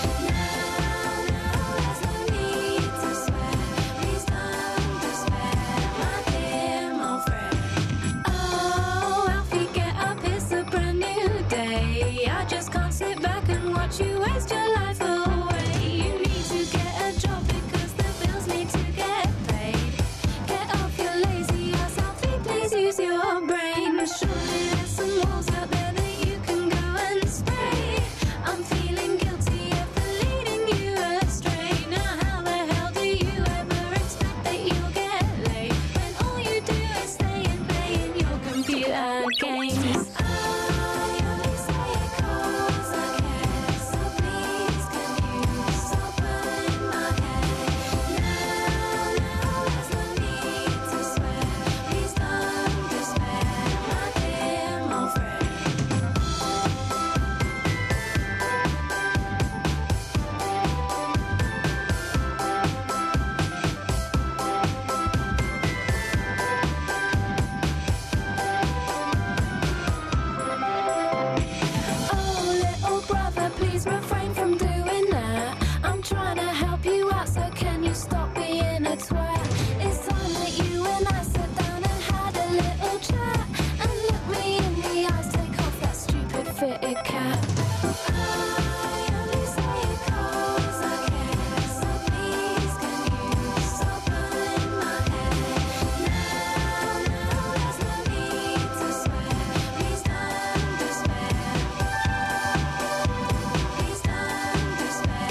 There's no need to swear. Please don't despair, my dear, my friend. Oh, Alfie, get up, it's a brand new day. I just can't sit back and watch you waste your life away. You need to get a job because the bills need to get paid. Get off your lazy ass, Alfie, please use your brain. Surely there's some walls out there that you can go and spray. I'm feeling guilty for leading you astray. Now how the hell do you ever expect that you'll get laid when all you do is stay and play in your computer games? I only say it 'cause I care. So please can you stop pulling my hair? Now there's no need to swear. Please don't despair, my dear, my friend. Oh, little brother, please refrain from doing that. I'm trying to help you out, so can you stop being a twat? It's time that you and I sat down and had a little chat. And look me in the eyes, take off that stupid fitted cap. I only say it 'cause I care. So please can you stop pulling my hair? Now there's no need to swear. Please don't despair. Please don't despair.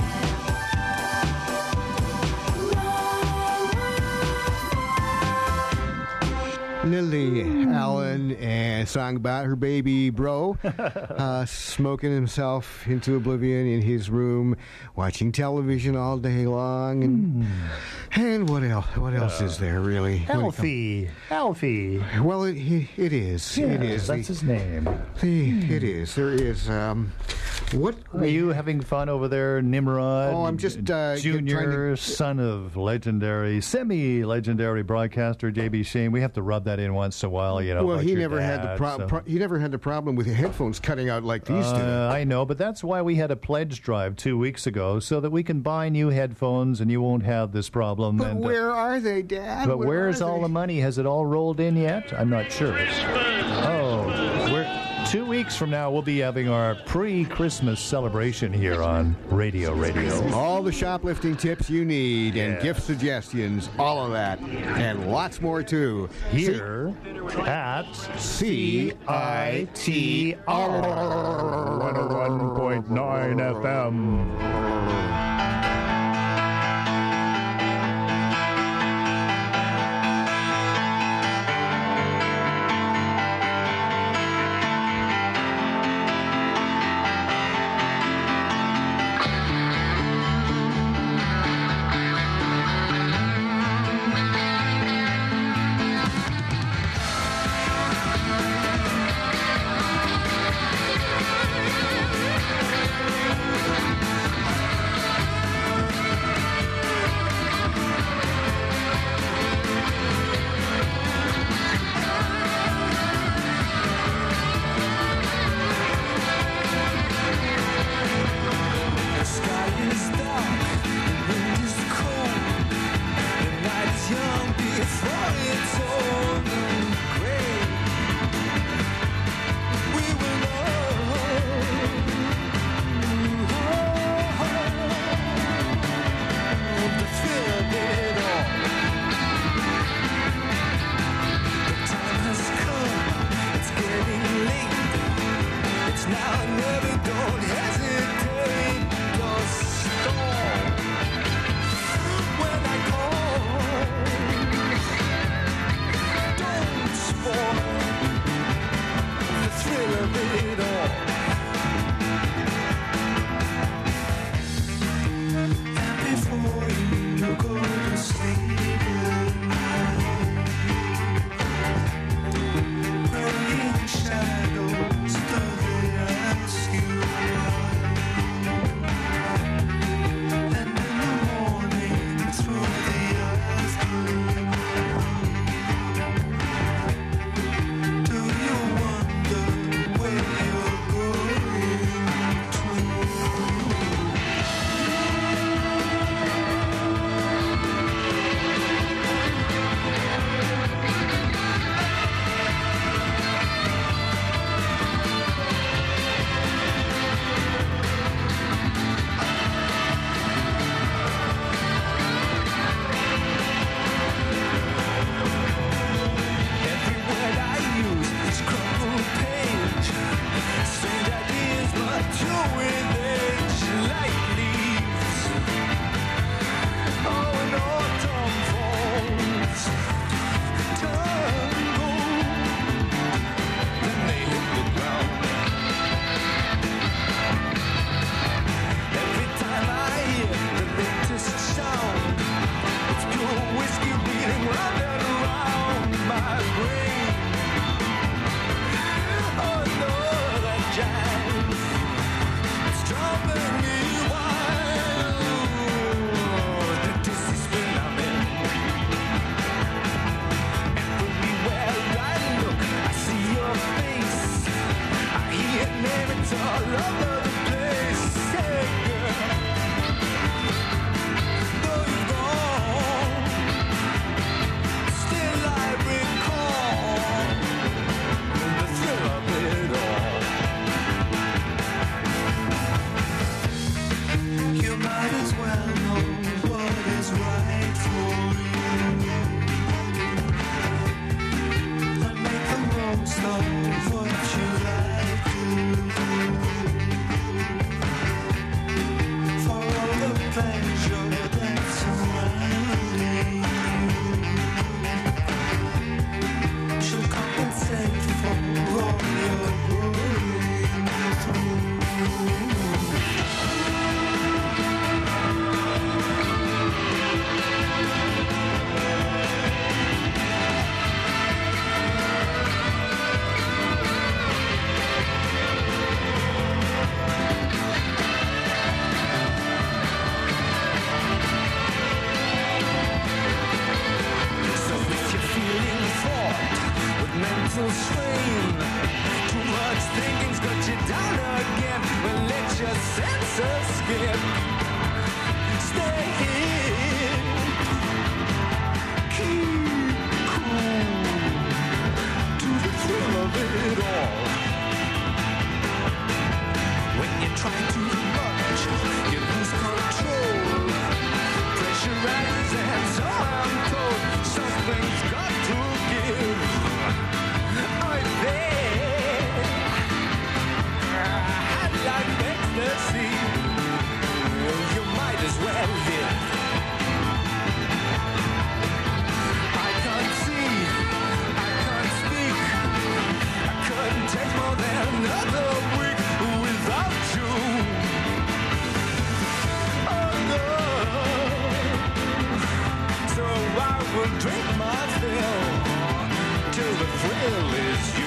Lily Allen, and a song about her baby bro smoking himself into oblivion in his room, watching television all day long, and what else? What else is there really? Alfie. Well, it is. Yeah, it is. That's his name. It is. There is. What Are you having fun over there, Nimrod? Oh, I'm just Junior, son of legendary, semi-legendary broadcaster J.B. Shane. We have to rub that in once in a while, you know. Well, like he your never had dad, he never had the problem with the headphones cutting out like these do. I know, but that's why we had a pledge drive 2 weeks ago, so that we can buy new headphones and you won't have this problem. But and, where are they, Dad? But Where where's are all they? the money? Has it all rolled in yet? I'm not sure. Oh, we're 2 weeks from now. We'll be having our pre-Christmas celebration here on Radio. All the shoplifting tips you need and gift suggestions, all of that, and lots more too. Here at CITR 101.9 FM. nicer skin. Stay here, keep cool to the thrill of it all. When you're trying too much, you lose control. Pressure rises and so I'm told something's got to give. I'm there. High life ecstasy. You might as well live. I can't see, I can't speak. I couldn't take more than another week without you. Oh no. So I will drink my fill till the thrill is you.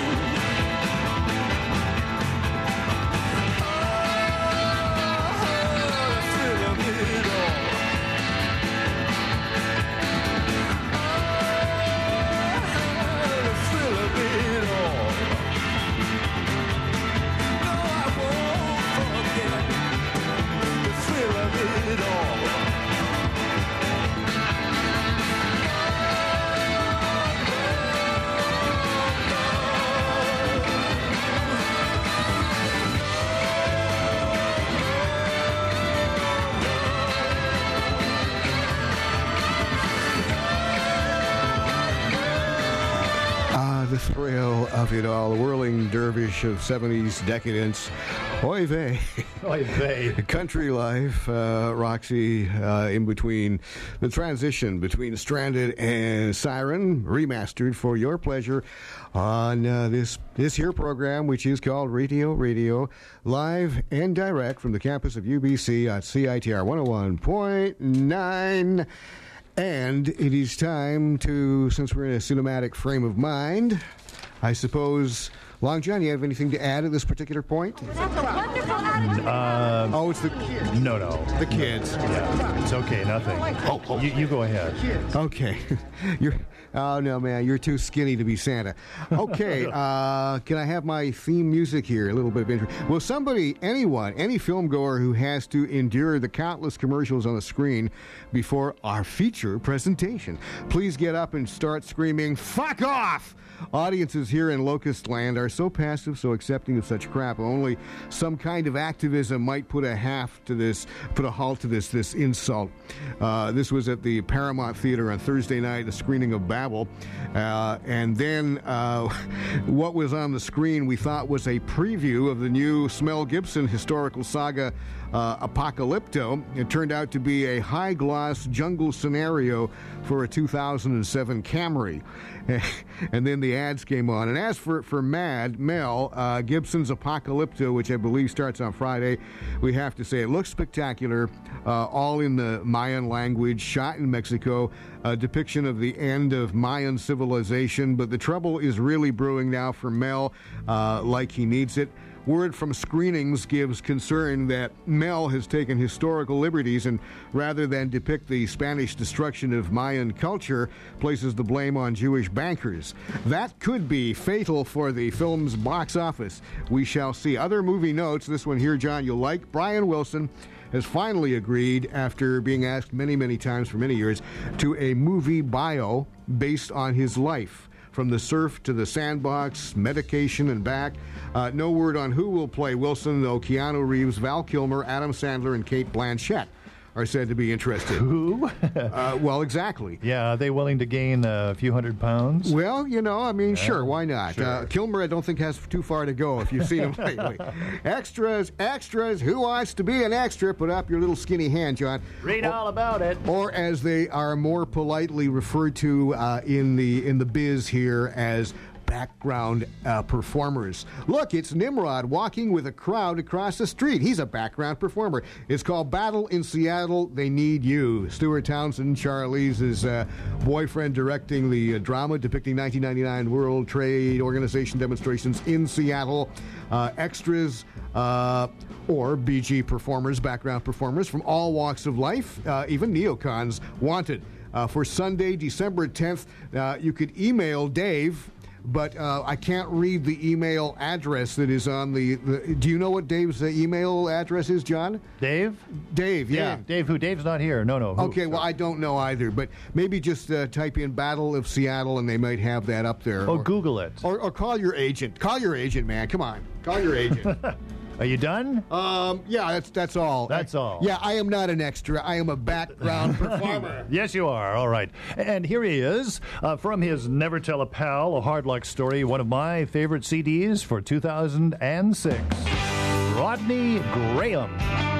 The thrill of it all, the whirling dervish of 70s decadence. Oy vey. Oy vey. Country life, Roxy, in between the transition between Stranded and Siren, remastered for your pleasure on this here program, which is called Radio, live and direct from the campus of UBC at CITR 101.9. And it is time to, since we're in a cinematic frame of mind, I suppose, Long John, you have anything to add at this particular point? That's a wonderful attitude. Oh, it's the kids. No. The kids. Yeah, it's okay, nothing. You go ahead. Okay. Oh, no, man, you're too skinny to be Santa. Okay, can I have my theme music here? A little bit of intro. Will anyone, any film goer who has to endure the countless commercials on the screen before our feature presentation, please get up and start screaming, "Fuck off!" Audiences here in Locust Land are so passive, so accepting of such crap. Only some kind of activism might put a halt to this insult. This was at the Paramount Theater on Thursday night, a screening of Babel. And then what was on the screen we thought was a preview of the new Mel Gibson historical saga, Apocalypto. It turned out to be a high-gloss jungle scenario for a 2007 Camry. And then the ads came on. And as for Mel Gibson's Apocalypto, which I believe starts on Friday, we have to say it looks spectacular, all in the Mayan language, shot in Mexico, a depiction of the end of Mayan civilization. But the trouble is really brewing now for Mel, like he needs it. Word from screenings gives concern that Mel has taken historical liberties and, rather than depict the Spanish destruction of Mayan culture, places the blame on Jewish bankers. That could be fatal for the film's box office. We shall see. Other movie notes, this one here, John, you'll like. Brian Wilson has finally agreed, after being asked many, many times for many years, to a movie bio based on his life. From the surf to the sandbox, medication, and back. No word on who will play Wilson, though Keanu Reeves, Val Kilmer, Adam Sandler, and Cate Blanchett are said to be interested. Who? Well, exactly. Yeah, are they willing to gain a few hundred pounds? Well, sure, why not? Sure. Kilmer, I don't think, has too far to go if you've seen him lately. Extras, who wants to be an extra? Put up your little skinny hand, John. Read all about it. Or as they are more politely referred to in the biz here as background performers. Look, it's Nimrod walking with a crowd across the street. He's a background performer. It's called Battle in Seattle. They Need You. Stuart Townsend, Charlize's boyfriend, directing the drama depicting 1999 World Trade Organization demonstrations in Seattle. Extras or BG performers, background performers from all walks of life, even neocons wanted. For Sunday, December 10th, you could email Dave but I can't read the email address that is on the do you know what Dave's email address is, John? Dave? Dave, yeah. Dave who? Dave's not here. No. Who? Okay, well, I don't know either, but maybe just type in Battle of Seattle and they might have that up there. Or Google it. Or call your agent. Call your agent, man. Come on. Call your agent. Are you done? Yeah, that's all. That's all. Yeah, I am not an extra. I am a background performer. Yes, you are. All right. And here he is from his Never Tell a Pal, a Hard Luck Story, one of my favorite CDs for 2006. Rodney Graham.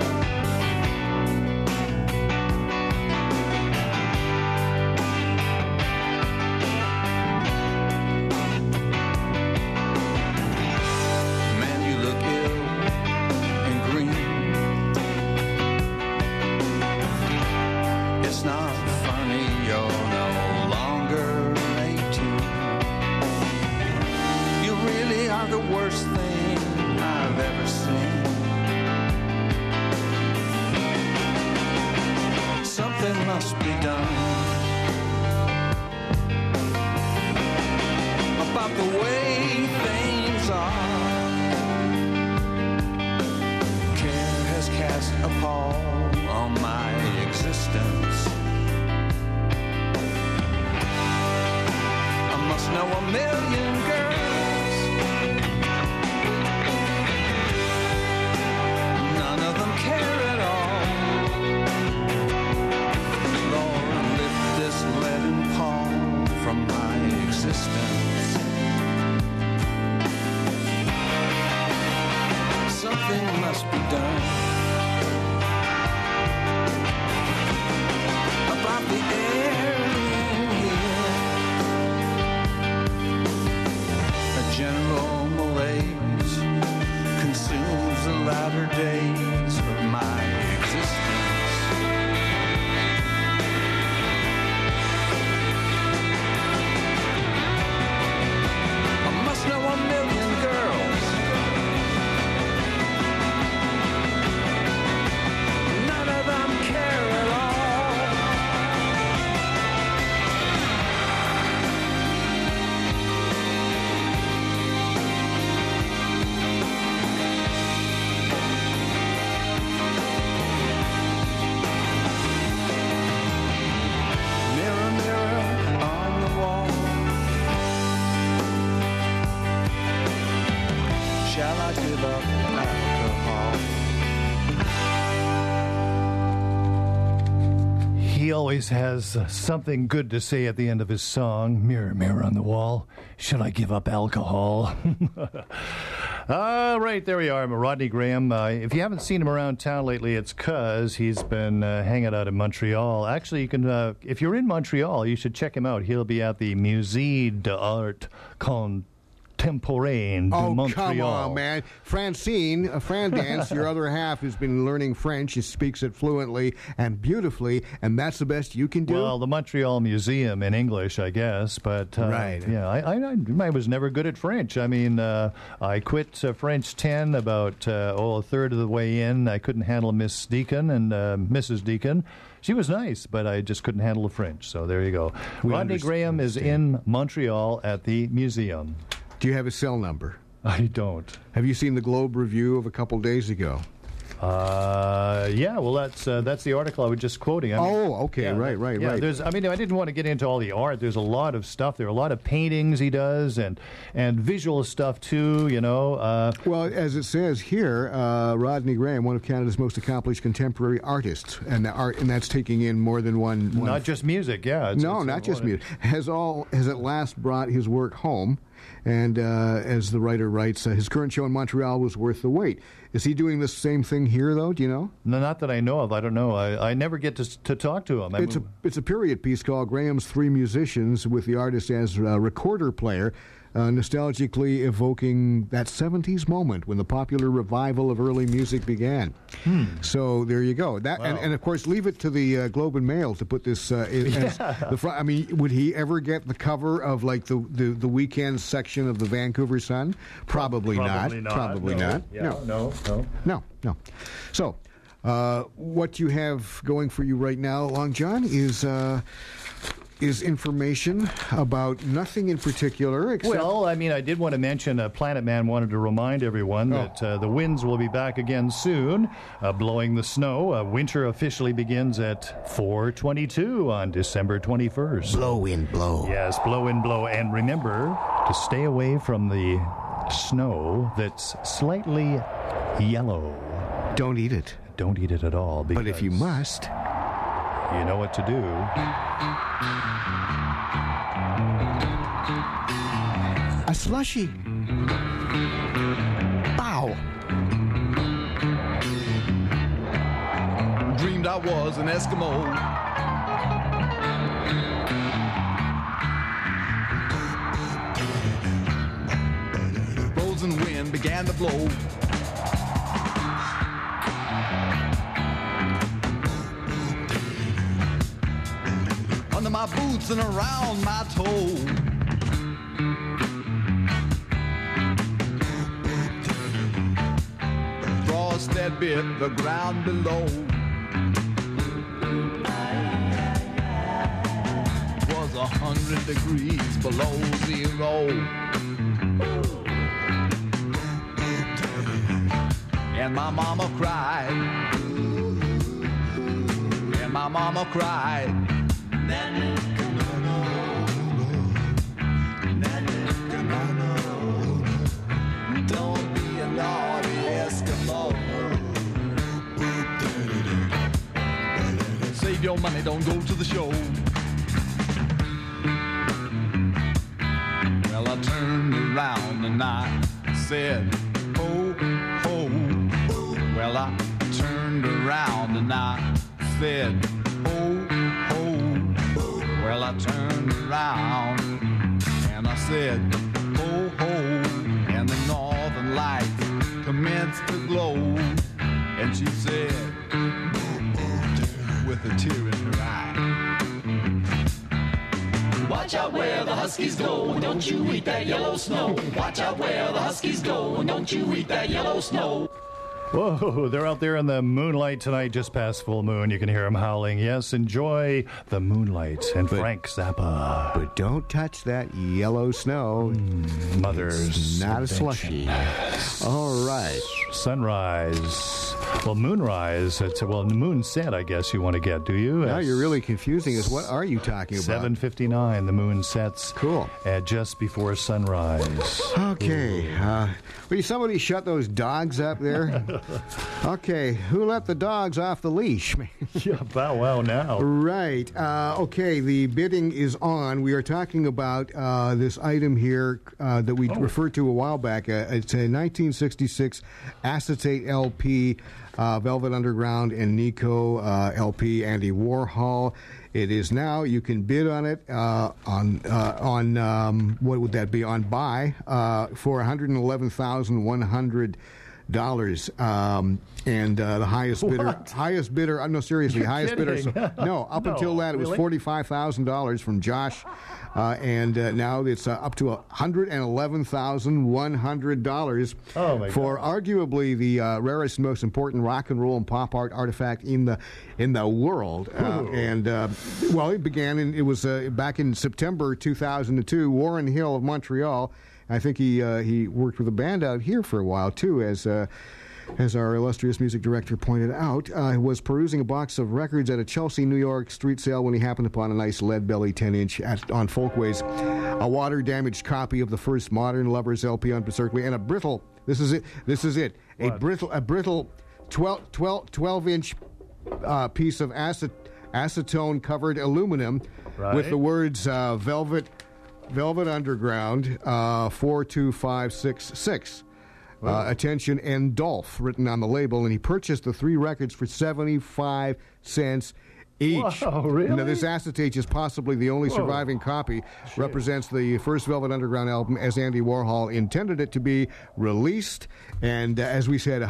He always has something good to say at the end of his song. Mirror, mirror on the wall, should I give up alcohol? All right, there we are. Rodney Graham. If you haven't seen him around town lately, it's because he's been hanging out in Montreal. Actually, you can, if you're in Montreal, you should check him out. He'll be at the Musée d'Art Contemporain de Montreal. Oh, come on, man. Francine, Fran Dance, your other half, has been learning French. She speaks it fluently and beautifully, and that's the best you can do? Well, the Montreal Museum in English, I guess, but right. Yeah, I was never good at French. I mean, I quit French 10 about a third of the way in. I couldn't handle Miss Deacon and Mrs. Deacon. She was nice, but I just couldn't handle the French, so there you go. Rodney Graham is in Montreal at the museum. Do you have his cell number? I don't. Have you seen the Globe review of a couple days ago? Yeah, well, that's the article I was just quoting. I mean, okay, yeah, right. There's, I didn't want to get into all the art. There's a lot of stuff. There are a lot of paintings he does, and visual stuff too. You know. Well, as it says here, Rodney Graham, one of Canada's most accomplished contemporary artists, and that's taking in more than one. Not just music, yeah. Not just music. Has at last brought his work home. And as the writer writes, his current show in Montreal was worth the wait. Is he doing the same thing here, though? Do you know? No, not that I know of. I don't know. I never get to talk to him. It's a period piece called Graham's Three Musicians, with the artist as a recorder player, nostalgically evoking that 70s moment when the popular revival of early music began. So there you go. That wow. and of course, leave it to the Globe and Mail to put this as the front. I mean, would he ever get the cover of like the weekend section of the Vancouver Sun? Probably not. Probably not. Yeah, no. So, what you have going for you right now, Long John, is is information about nothing in particular. Except Well, I mean, I did want to mention Planet Man wanted to remind everyone that the winds will be back again soon, blowing the snow. Winter officially begins at 4:22 on December 21st. Blow, wind, blow. Yes, blow, wind, blow. And remember to stay away from the snow that's slightly yellow. don't eat it. Don't eat it at all. But if you must, you know what to do. A slushie. Bow. Dreamed I was an Eskimo. Frozen wind began to blow. Under my boots and around my toe. Frost that bit the ground below. Was 100 degrees below zero. And my mama cried. And my mama cried. Don't be a naughty Eskimo. Save your money, don't go to the show. Well, I turned around and I said, ho, ho. Well, I turned around and I said, ho, ho. Well, I turned around and I said, ho, ho. And the northern lights commenced to glow. And she said, with a tear in her eye, watch out where the Huskies go, and don't you eat that yellow snow. Watch out where the Huskies go, and don't you eat that yellow snow. Whoa, they're out there in the moonlight tonight, just past full moon. You can hear them howling. Yes, enjoy the moonlight and Frank Zappa. But don't touch that yellow snow. Mother's It's not invention. a slushie. All right. Sunrise. Well, moonrise. Well, moonset, I guess you want to get, do you? Now you're really confusing us. What are you talking about? 7:59, the moon sets. Cool. At just before sunrise. Okay. Will you somebody shut those dogs up there? Okay. Who let the dogs off the leash? Yeah, bow wow now. Right. Okay, the bidding is on. We are talking about this item here that we referred to a while back. It's a 1966 acetate LP, Velvet Underground and Nico LP, Andy Warhol. It is now. You can bid on it on what would that be? On buy for $111,100. And the highest bidder. No, seriously, You're highest kidding. bidder. No, up until that it was $45,000 from Josh, and now it's up to $111,100 for arguably the rarest, most important rock and roll and pop art artifact in the world. Well, it began. It was back in September 2002. Warren Hill of Montreal. I think he worked with a band out here for a while, too, as our illustrious music director pointed out, was perusing a box of records at a Chelsea, New York street sale when he happened upon a nice lead belly 10-inch on Folkways, a water-damaged copy of the first Modern Lovers LP on Berserkly, and a brittle, this is it, a brittle 12-inch piece of acetone-covered aluminum with the words Velvet Underground 42566. Attention, and Dolph written on the label, and he purchased the 3 records for 75 cents each. Whoa, really? Now, this acetate is possibly the only surviving copy. Represents the first Velvet Underground album as Andy Warhol intended it to be released. And as we said,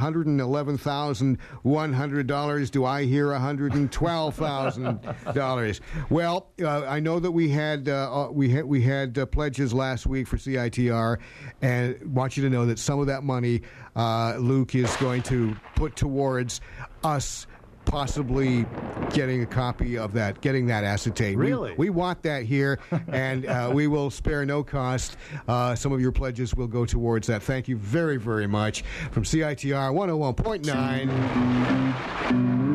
$111,100. Do I hear $112,000? Well, I know that we had pledges last week for CITR, and want you to know that some of that money Luke is going to put towards us possibly getting a copy of that, getting that acetate. Really? We want that here, and we will spare no cost. Some of your pledges will go towards that. Thank you very, very much. From CITR 101.9.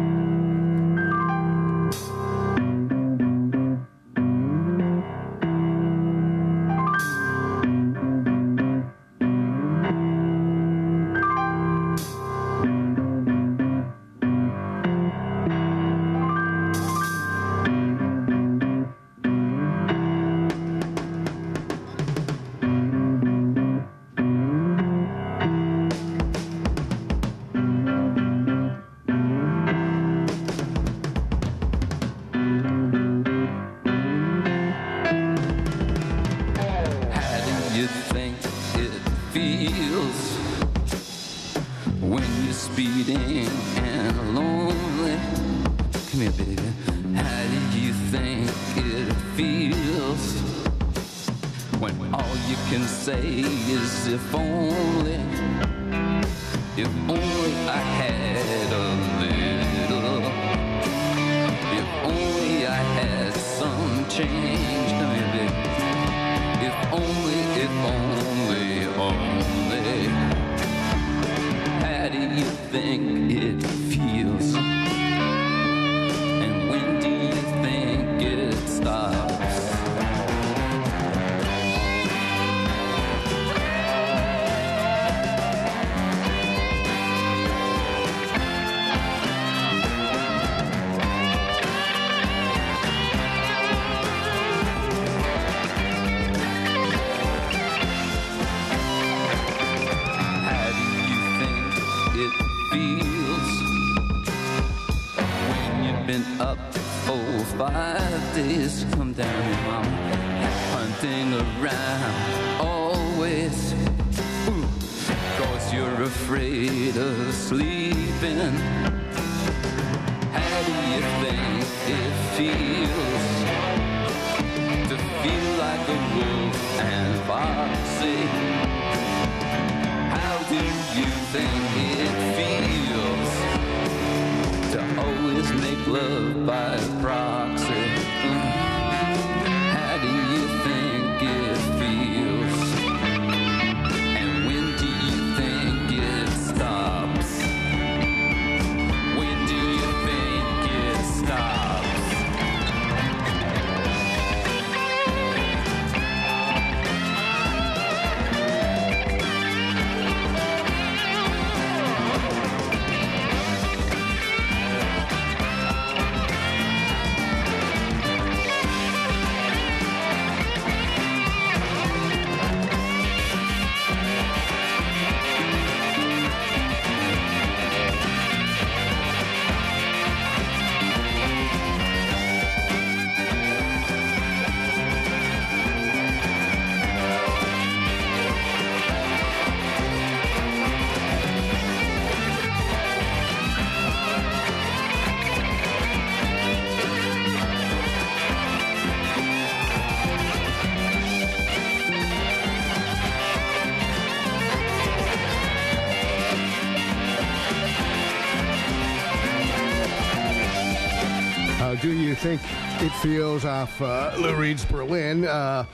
Do You Think It Feels off Lou Reed's Berlin.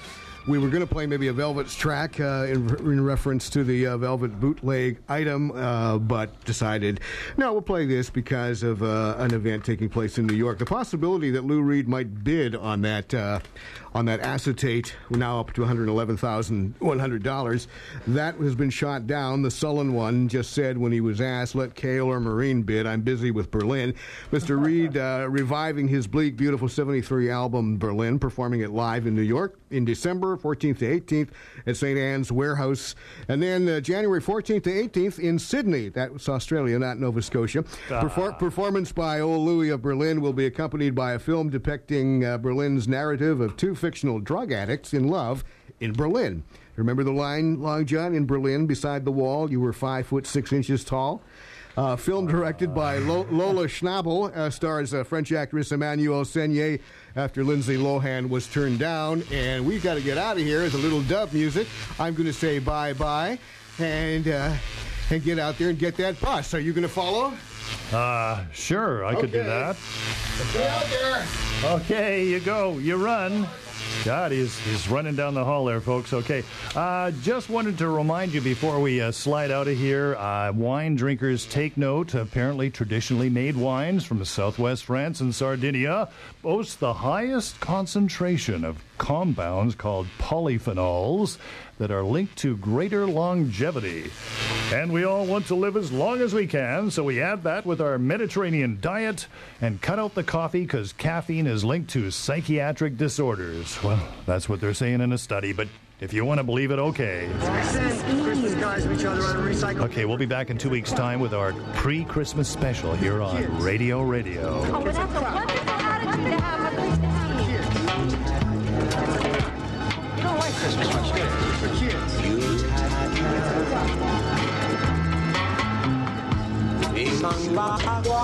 We were going to play maybe a Velvet's track in reference to the Velvet bootleg item, but decided, no, we'll play this because of an event taking place in New York. The possibility that Lou Reed might bid on that acetate, now up to $111,100, that has been shot down. The sullen one just said when he was asked, let Cale or Marine bid, I'm busy with Berlin. Mr. Reed reviving his Bleak, Beautiful 73 album, Berlin, performing it live in New York in December 14th to 18th at St. Anne's Warehouse. And then January 14th to 18th in Sydney. That was Australia, not Nova Scotia. Performance by Old Louis of Berlin will be accompanied by a film depicting Berlin's narrative of two fictional drug addicts in love in Berlin. Remember the line, Long John? In Berlin, beside the wall, you were 5'6" tall. Film directed by Lola Schnabel, stars French actress Emmanuelle Seigner after Lindsay Lohan was turned down. And we've got to get out of here with a little dub music. I'm going to say bye-bye and get out there and get that bus. Are you going to follow? Sure, I could do that. Get out there. Okay, you go. You run. God, he's running down the hall there, folks. Okay. Just wanted to remind you before we slide out of here, wine drinkers take note. Apparently, traditionally made wines from southwest France and Sardinia boast the highest concentration of compounds called polyphenols that are linked to greater longevity. And we all want to live as long as we can, so we add that with our Mediterranean diet and cut out the coffee because caffeine is linked to psychiatric disorders. Well, that's what they're saying in a study, but if you want to believe it, okay. Okay, we'll be back in 2 weeks' time with our pre-Christmas special here on Radio Radio. Oh, but that's a wonderful attitude to have a Christmas You don't like Christmas much, do you? For kids. Mang